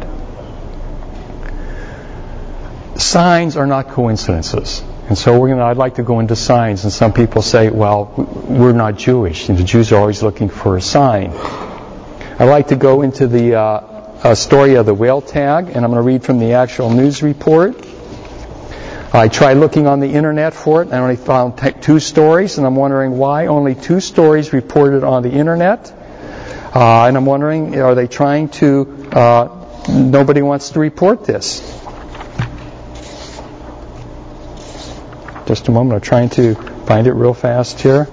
Signs are not coincidences. And so I'd like to go into signs, and some people say, well, we're not Jewish, and the Jews are always looking for a sign. I'd like to go into the story of the whale tag, and I'm going to read from the actual news report. I tried looking on the internet for it, and I only found 2 stories, and I'm wondering why only 2 stories reported on the internet. And I'm wondering, are they trying to, nobody wants to report this. Just a moment, I'm trying to find it real fast here.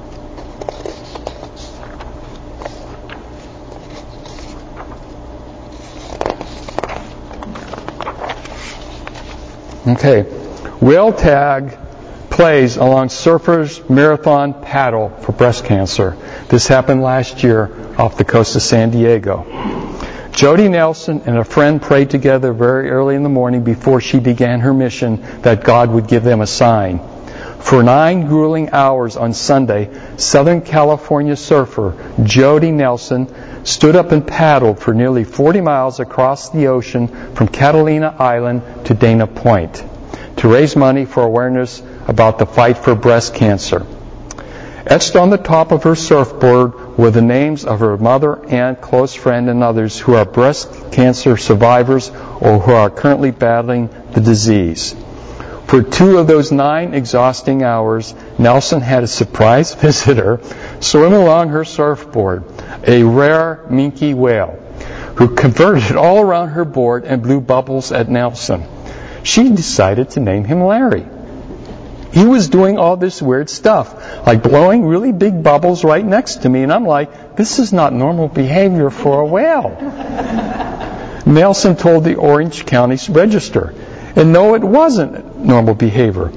Okay. Whale tag plays along surfers' marathon paddle for breast cancer. This happened last year off the coast of San Diego. Jody Nelson and a friend prayed together very early in the morning before she began her mission that God would give them a sign. For 9 grueling hours on Sunday, Southern California surfer Jody Nelson stood up and paddled for nearly 40 miles across the ocean from Catalina Island to Dana Point to raise money for awareness about the fight for breast cancer. Etched on the top of her surfboard were the names of her mother, aunt, close friend, and others who are breast cancer survivors or who are currently battling the disease. For 2 of those 9 exhausting hours, Nelson had a surprise visitor swim along her surfboard, a rare minke whale, who converted all around her board and blew bubbles at Nelson. She decided to name him Larry. He was doing all this weird stuff, like blowing really big bubbles right next to me, and I'm like, this is not normal behavior for a whale. Nelson told the Orange County Register. And no, it wasn't normal behavior.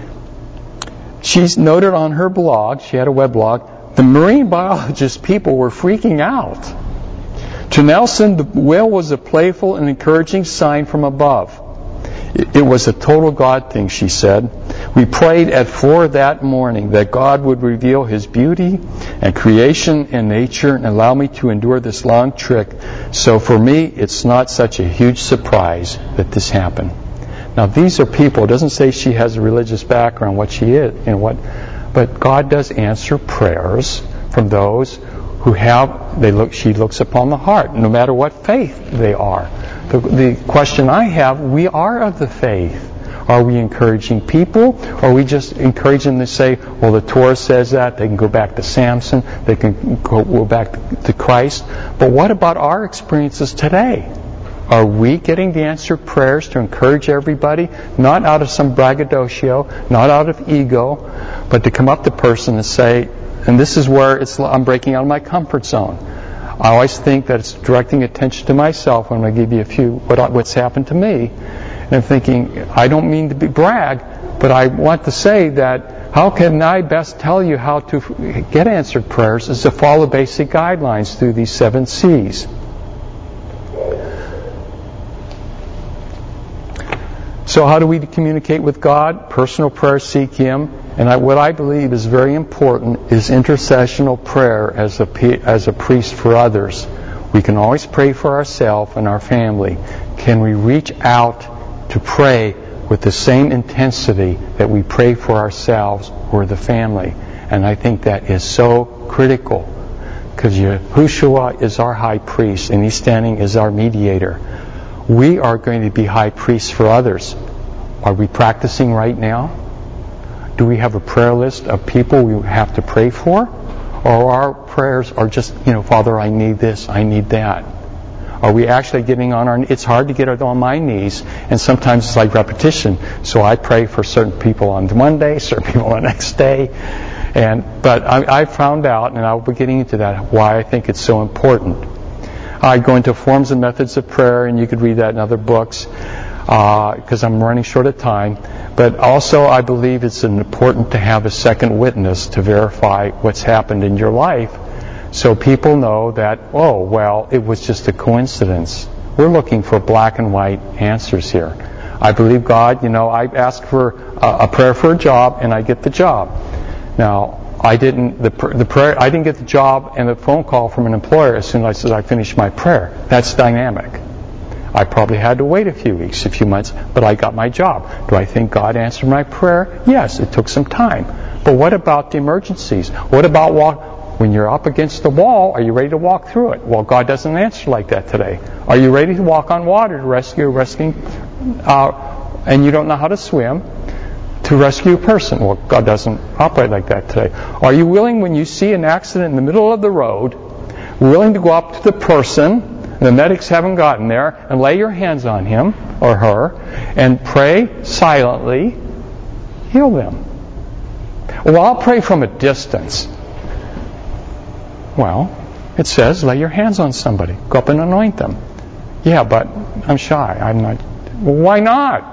She's noted on her blog, she had a web blog, the marine biologist people were freaking out. To Nelson, the whale was a playful and encouraging sign from above. It was a total God thing, she said. We prayed at 4 that morning that God would reveal His beauty and creation and nature and allow me to endure this long trek. So for me, it's not such a huge surprise that this happened. Now, these are people. It doesn't say she has a religious background, what she is, but God does answer prayers from those who have. She looks upon the heart, no matter what faith they are. The question I have: we are of the faith. Are we encouraging people, or are we just encouraging them to say, "Well, the Torah says that they can go back to Samson, they can go back to Christ"? But what about our experiences today? Are we getting the answered prayers to encourage everybody, not out of some braggadocio, not out of ego, but to come up to the person and say, and this is where I'm breaking out of my comfort zone. I always think that it's directing attention to myself when I give you a few what's happened to me. And I'm thinking, I don't mean to brag, but I want to say that how can I best tell you how to get answered prayers is to follow basic guidelines through these 7 C's. So how do we communicate with God? Personal prayer, seek Him. And what I believe is very important is intercessional prayer as a priest for others. We can always pray for ourselves and our family. Can we reach out to pray with the same intensity that we pray for ourselves or the family? And I think that is so critical, because Yahushua is our high priest and He's standing as our mediator. We are going to be high priests for others. Are we practicing right now? Do we have a prayer list of people we have to pray for? Or our prayers are just, Father, I need this, I need that. Are we actually getting on our knees? It's hard to get on my knees, and sometimes it's like repetition. So I pray for certain people on one day, certain people on the next day. But I found out, and I'll be getting into that, why I think it's so important. I go into forms and methods of prayer, and you could read that in other books, because I'm running short of time. But also, I believe it's important to have a second witness to verify what's happened in your life, so people know that, oh, well, it was just a coincidence. We're looking for black and white answers here. I believe God, I ask for a prayer for a job, and I get the job. Now, I didn't get the job and a phone call from an employer as soon as I finished my prayer. That's dynamic. I probably had to wait a few weeks, a few months, but I got my job. Do I think God answered my prayer? Yes, it took some time. But what about the emergencies? What about when you're up against the wall, are you ready to walk through it? Well, God doesn't answer like that today. Are you ready to walk on water to rescue and you don't know how to swim, to rescue a person? Well, God doesn't operate like that today. Are you willing, when you see an accident in the middle of the road, willing to go up to the person, the medics haven't gotten there, and lay your hands on him or her and pray silently, heal them? Well, I'll pray from a distance. Well, it says lay your hands on somebody. Go up and anoint them. Yeah, but I'm shy. I'm not. Well, why not?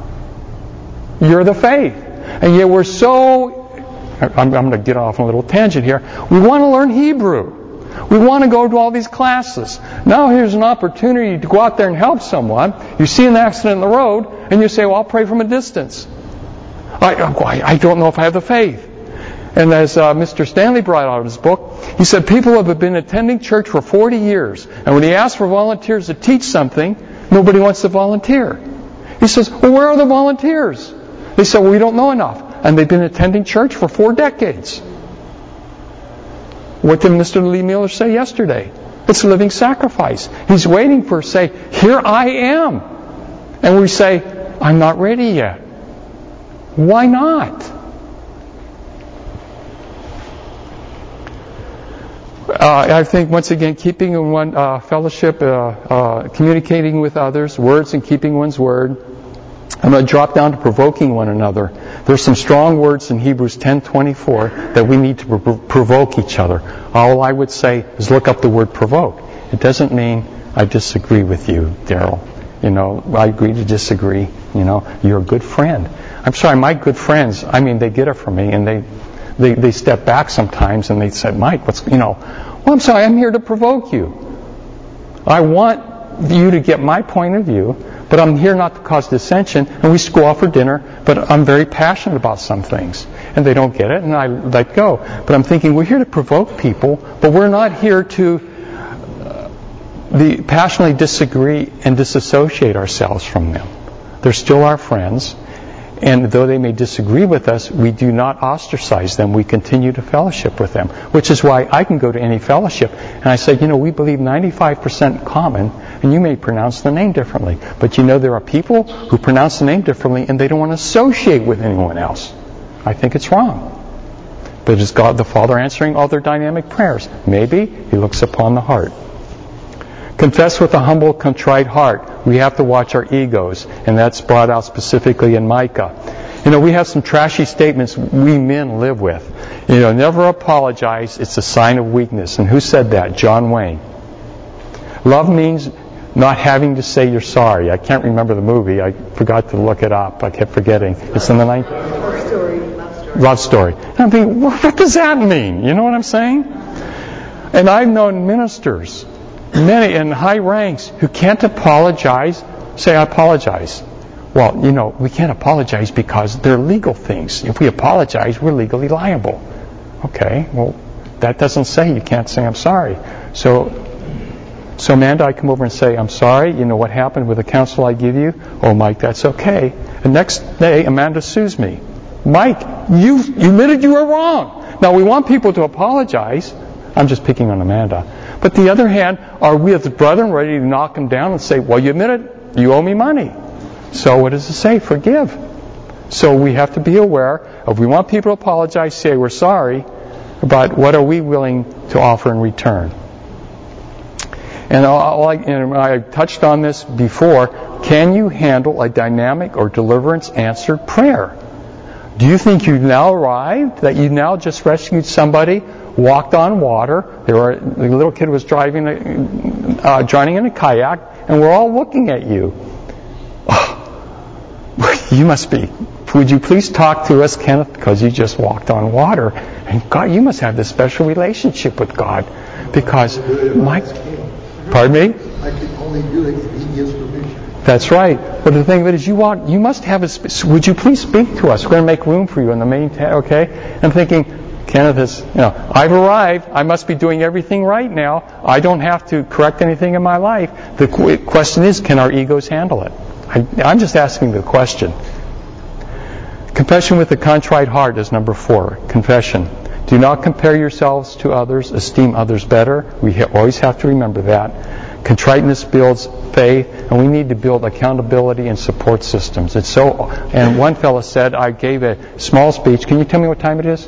You're the faith. And yet we're so... I'm going to get off on a little tangent here. We want to learn Hebrew. We want to go to all these classes. Now here's an opportunity to go out there and help someone. You see an accident in the road, and you say, well, I'll pray from a distance. I don't know if I have the faith. And as Mr. Stanley brought out in his book, he said people have been attending church for 40 years, and when he asked for volunteers to teach something, nobody wants to volunteer. He says, well, where are the volunteers? They said, well, we don't know enough. And they've been attending church for 4 decades. What did Mr. Lee Mueller say yesterday? It's a living sacrifice. He's waiting for, say, here I am. And we say, I'm not ready yet. Why not? I think, once again, keeping in one fellowship, communicating with others, words and keeping one's word. I'm going to drop down to provoking one another. There's some strong words in Hebrews 10:24 that we need to provoke each other. All I would say is look up the word provoke. It doesn't mean I disagree with you, Daryl. I agree to disagree. You're a good friend. I'm sorry, my good friends, they get it from me, and they step back sometimes and they say, Mike, well, I'm sorry, I'm here to provoke you. I want you to get my point of view, but I'm here not to cause dissension, and we go out for dinner, but I'm very passionate about some things. And they don't get it, and I let go. But I'm thinking, we're here to provoke people, but we're not here to passionately disagree and disassociate ourselves from them. They're still our friends, and though they may disagree with us, we do not ostracize them. We continue to fellowship with them, which is why I can go to any fellowship and I say, we believe 95% common, and you may pronounce the name differently. But there are people who pronounce the name differently and they don't want to associate with anyone else. I think it's wrong. But is God the Father answering all their dynamic prayers? Maybe. He looks upon the heart. Confess with a humble, contrite heart. We have to watch our egos, and that's brought out specifically in Micah. We have some trashy statements we men live with. Never apologize. It's a sign of weakness. And who said that? John Wayne. Love means not having to say you're sorry. I can't remember the movie. I forgot to look it up. I kept forgetting. It's in the 90s. Love Story. And I'm thinking, what does that mean? You know what I'm saying? And I've known ministers, many in high ranks, who can't apologize, say, I apologize. Well, we can't apologize because they're legal things. If we apologize, we're legally liable. Okay, well, that doesn't say you can't say I'm sorry. So Amanda, I come over and say, I'm sorry, what happened with the counsel I give you? Oh, Mike, that's okay. The next day, Amanda sues me. Mike, you admitted you were wrong. Now, we want people to apologize. I'm just picking on Amanda. But the other hand, are we as brethren ready to knock them down and say, well, you admitted you owe me money. So what does it say? Forgive. So we have to be aware of, we want people to apologize, say we're sorry, but what are we willing to offer in return? And I touched on this before. Can you handle a dynamic or deliverance answered prayer? Do you think you've now arrived, that you now just rescued somebody, walked on water? The little kid was drowning in a kayak, and we're all looking at you. Oh, you must be. Would you please talk to us, Kenneth, because you just walked on water? And God, you must have this special relationship with God, because pardon me? I can only do it if He gives permission. That's right. But the thing of it is, you must have would you please speak to us? We're going to make room for you in the main okay? I'm thinking, Kenneth is, I've arrived. I must be doing everything right now. I don't have to correct anything in my life. The question is, can our egos handle it? I'm just asking the question. Confession with a contrite heart is number 4. Confession. Do not compare yourselves to others. Esteem others better. We always have to remember that. Contriteness builds faith, and we need to build accountability and support systems. And one fellow said, I gave a small speech. Can you tell me what time it is?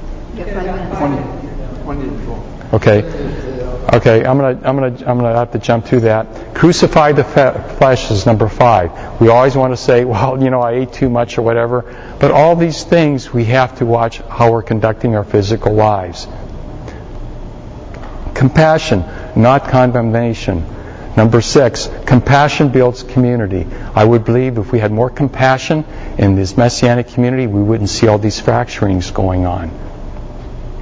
20 Okay. I'm gonna have to jump to that. Crucify the flesh is number 5. We always want to say, well, I ate too much or whatever. But all these things, we have to watch how we're conducting our physical lives. Compassion, not condemnation. Number 6, compassion builds community. I would believe if we had more compassion in this Messianic community, we wouldn't see all these fracturings going on.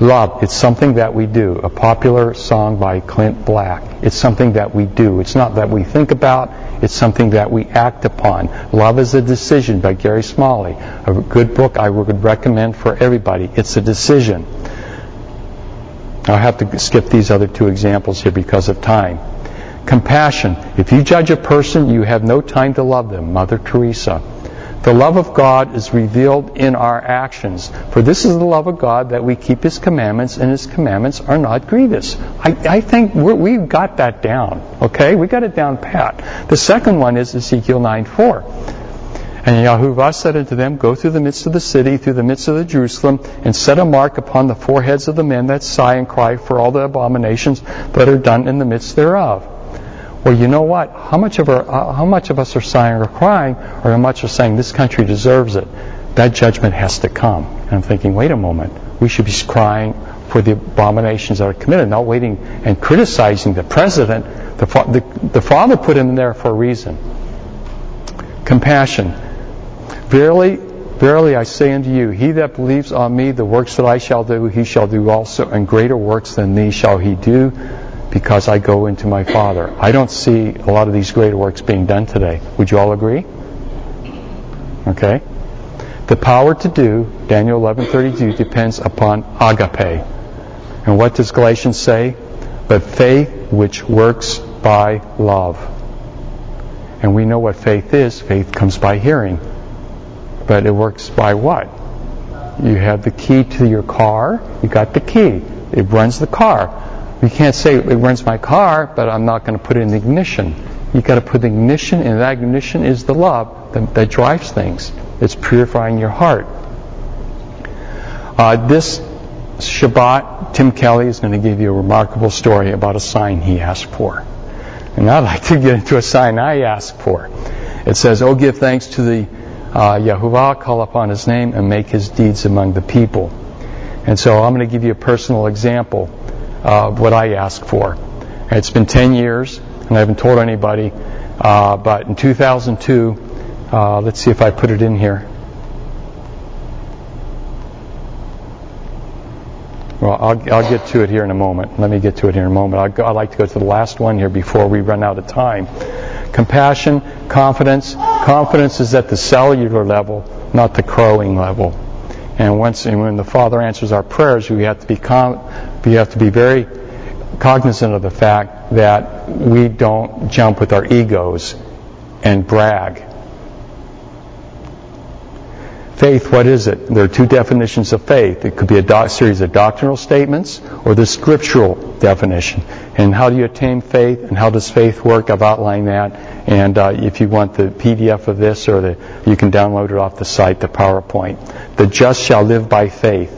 Love, it's something that we do. A popular song by Clint Black. It's something that we do. It's not that we think about. It's something that we act upon. Love is a Decision by Gary Smalley. A good book I would recommend for everybody. It's a decision. I'll have to skip these other two examples here because of time. Compassion. If you judge a person, you have no time to love them. Mother Teresa. The love of God is revealed in our actions. For this is the love of God, that we keep His commandments, and His commandments are not grievous. I think we've got that down. Okay? We got it down pat. The second one is Ezekiel 9:4. And Yahuwah said unto them, Go through the midst of the city, through the midst of the Jerusalem, and set a mark upon the foreheads of the men that sigh and cry for all the abominations that are done in the midst thereof. Well, you know what? How much of us are sighing or crying, or how much are saying this country deserves it? That judgment has to come. And I'm thinking, wait a moment. We should be crying for the abominations that are committed, not waiting and criticizing the president. The Father put him there for a reason. Compassion. Verily, verily, I say unto you, he that believes on me, the works that I shall do, he shall do also, and greater works than these shall he do, because I go into my Father. I don't see a lot of these greater works being done today. Would you all agree? Okay. The power to do, Daniel 11:32, depends upon agape. And what does Galatians say? But faith which works by love. And we know what faith is. Faith comes by hearing. But it works by what? You have the key to your car. You got the key. It runs the car. You can't say it runs my car, but I'm not going to put it in the ignition. You've got to put the ignition, and that ignition is the love that drives things. It's purifying your heart. This Shabbat, Tim Kelly is going to give you a remarkable story about a sign he asked for. And I'd like to get into a sign I asked for. It says, Oh, give thanks to the Yahuwah, call upon His name, and make His deeds among the people. And so I'm going to give you a personal example of what I asked for. It's been 10 years, and I haven't told anybody, but in 2002, let's see if I put it in here. Well, I'll get to it here in a moment. Let me get to it here in a moment. I'd like to go to the last one here before we run out of time. Compassion, confidence. Confidence is at the cellular level, not the crowing level. And when the Father answers our prayers, we have to be very cognizant of the fact that we don't jump with our egos and brag. Faith, what is it? There are two definitions of faith. It could be a series of doctrinal statements or the scriptural definition. And how do you attain faith and how does faith work? I've outlined that. And if you want the PDF of this, you can download it off the site, the PowerPoint. The just shall live by faith.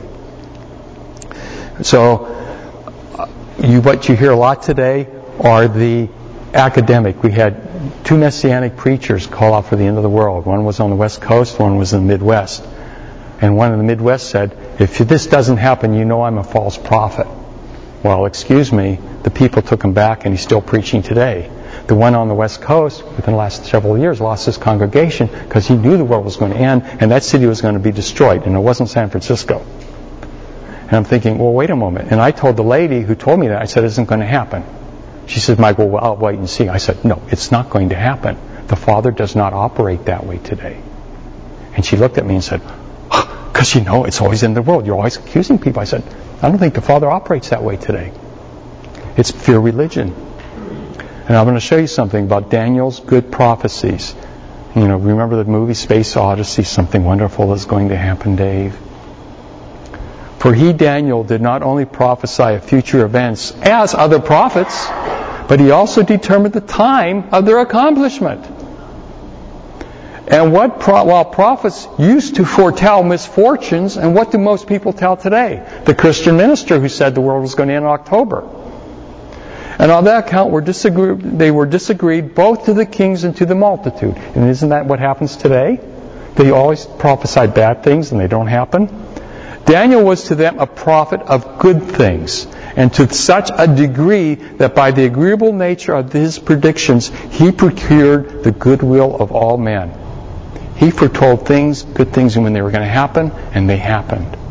So, what you hear a lot today are the academic. We had two Messianic preachers call out for the end of the world. One was on the West Coast, one was in the Midwest. And one in the Midwest said, if this doesn't happen, you know I'm a false prophet. Well, excuse me, the people took him back and he's still preaching today. The one on the West Coast, within the last several years, lost his congregation because he knew the world was going to end and that city was going to be destroyed. And it wasn't San Francisco. And I'm thinking, well, wait a moment. And I told the lady who told me that, I said, it isn't going to happen. She said, Michael, well, I'll wait and see. I said, no, it's not going to happen. The Father does not operate that way today. And she looked at me and said, because it's always in the world. You're always accusing people. I said, I don't think the Father operates that way today. It's pure religion. And I'm going to show you something about Daniel's good prophecies. Remember the movie Space Odyssey? Something wonderful is going to happen, Dave. For he, Daniel, did not only prophesy of future events as other prophets, but he also determined the time of their accomplishment. And while prophets used to foretell misfortunes, and what do most people tell today? The Christian minister who said the world was going to end in October. And on that account, they were disagreed both to the kings and to the multitude. And isn't that what happens today? They always prophesy bad things and they don't happen. Daniel was to them a prophet of good things, and to such a degree that by the agreeable nature of his predictions, he procured the goodwill of all men. He foretold things, good things, when they were going to happen, and they happened.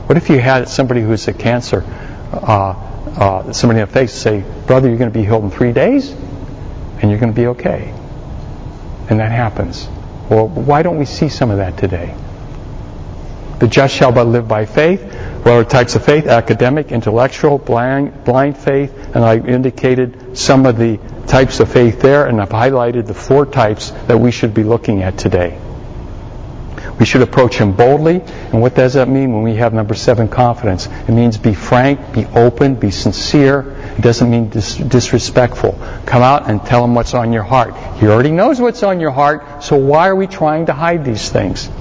What if you had somebody who's a cancer, somebody in the face say, brother, you're going to be healed in 3 days, and you're going to be okay. And that happens. Well, why don't we see some of that today? The just shall but live by faith. What are types of faith? Academic, intellectual, blind faith. And I indicated some of the types of faith there, and I've highlighted the 4 types that we should be looking at today. We should approach Him boldly. And what does that mean when we have number 7, confidence? It means be frank, be open, be sincere. It doesn't mean disrespectful. Come out and tell Him what's on your heart. He already knows what's on your heart, so why are we trying to hide these things?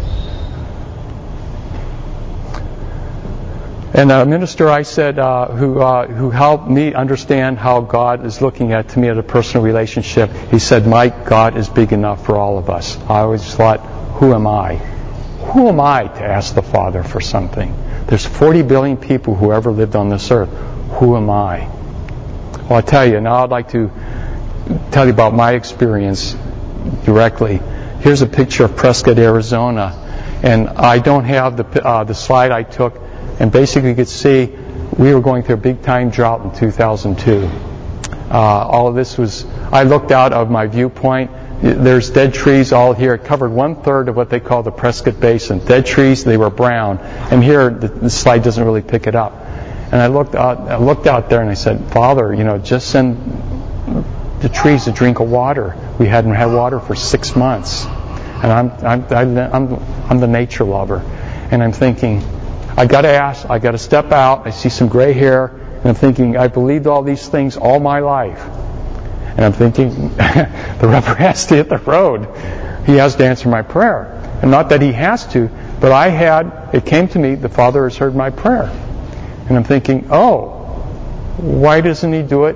And a minister I said who helped me understand how God is looking at to me at a personal relationship, he said, Mike, God is big enough for all of us. I always thought, who am I? Who am I to ask the Father for something? There's 40 billion people who ever lived on this earth. Who am I? Well, I'll tell you. Now I'd like to tell you about my experience directly. Here's a picture of Prescott, Arizona. And I don't have the slide I took. And basically you could see we were going through a big time drought in 2002. All of this was, I looked out of my viewpoint. There's dead trees all here. It covered 1/3 of what they call the Prescott Basin. Dead trees, they were brown. And here, the slide doesn't really pick it up. And I looked out there and I said, Father, just send the trees a drink of water. We hadn't had water for 6 months. And I'm the nature lover. And I'm thinking, I got to ask, I got to step out. I see some gray hair. And I'm thinking, I believed all these things all my life. And I'm thinking, the rubber has to hit the road. He has to answer my prayer. And not that He has to, but it came to me, the Father has heard my prayer. And I'm thinking, why doesn't He do it?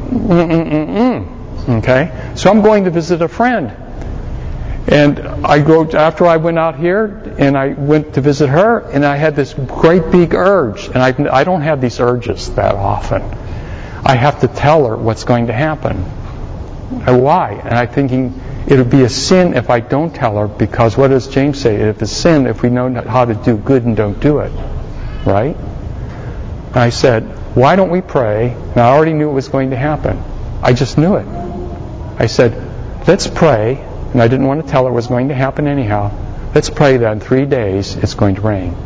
Okay? So I'm going to visit a friend. And after I went out here, and I went to visit her, and I had this great big urge. And I don't have these urges that often. I have to tell her what's going to happen. And why? And I'm thinking, it would be a sin if I don't tell her, because what does James say? It's a sin if we know how to do good and don't do it. Right? And I said, why don't we pray? And I already knew it was going to happen. I just knew it. I said, let's pray. And I didn't want to tell her it was going to happen anyhow. Let's pray that in 3 days it's going to rain.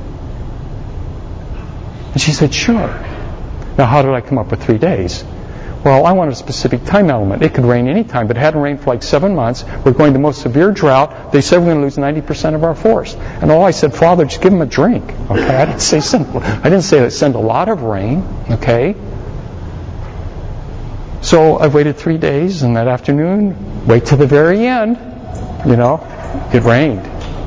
And she said, sure. Now, how did I come up with 3 days? Well, I want a specific time element. It could rain any time, but it hadn't rained for like 7 months. We're going to the most severe drought. They said we're going to lose 90% of our forest. And I said, Father, just give them a drink. Okay, I didn't say send a lot of rain. Okay. So I waited 3 days, and that afternoon, wait till the very end. It rained.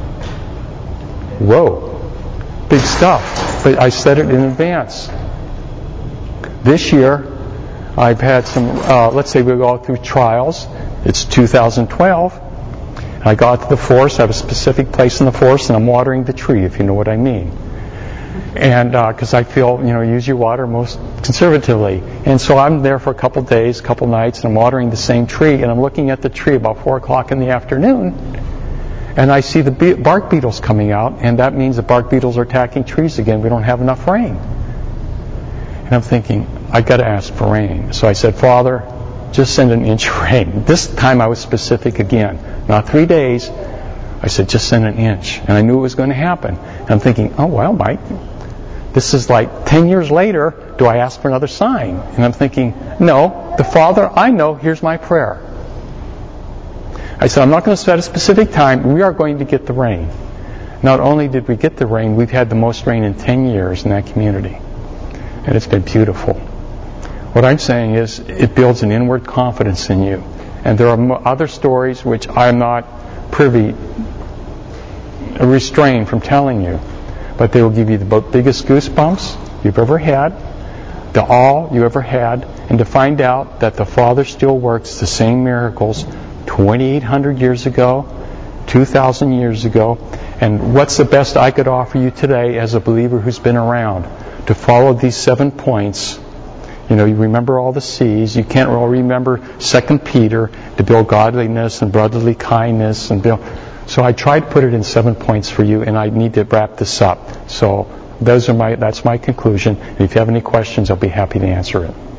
Whoa, big stuff. But I said it in advance. This year, I've had some, let's say we go through trials. It's 2012. I got to the forest. I have a specific place in the forest, and I'm watering the tree, if you know what I mean. And because I feel, use your water most conservatively. And so I'm there for a couple days, couple nights, and I'm watering the same tree. And I'm looking at the tree about 4 o'clock in the afternoon. And I see the bark beetles coming out. And that means the bark beetles are attacking trees again. We don't have enough rain. And I'm thinking, I've got to ask for rain. So I said, Father, just send an inch of rain. This time I was specific again. Not 3 days. I said, just send an inch. And I knew it was going to happen. And I'm thinking, oh, well, Mike, this is like 10 years later. Do I ask for another sign? And I'm thinking, no, the Father, I know, here's my prayer. I said, I'm not going to set a specific time. We are going to get the rain. Not only did we get the rain, we've had the most rain in 10 years in that community. And it's been beautiful. What I'm saying is it builds an inward confidence in you. And there are other stories which I'm not restrained from telling you. But they will give you the biggest goosebumps you've ever had, the awe you ever had, and to find out that the Father still works the same miracles 2,800 years ago, 2,000 years ago. And what's the best I could offer you today as a believer who's been around? To follow these 7 points. You remember all the C's. You can't all remember 2 Peter, to build godliness and brotherly kindness and build. So I tried to put it in 7 points for you, and I need to wrap this up. So That's my conclusion. And if you have any questions, I'll be happy to answer it.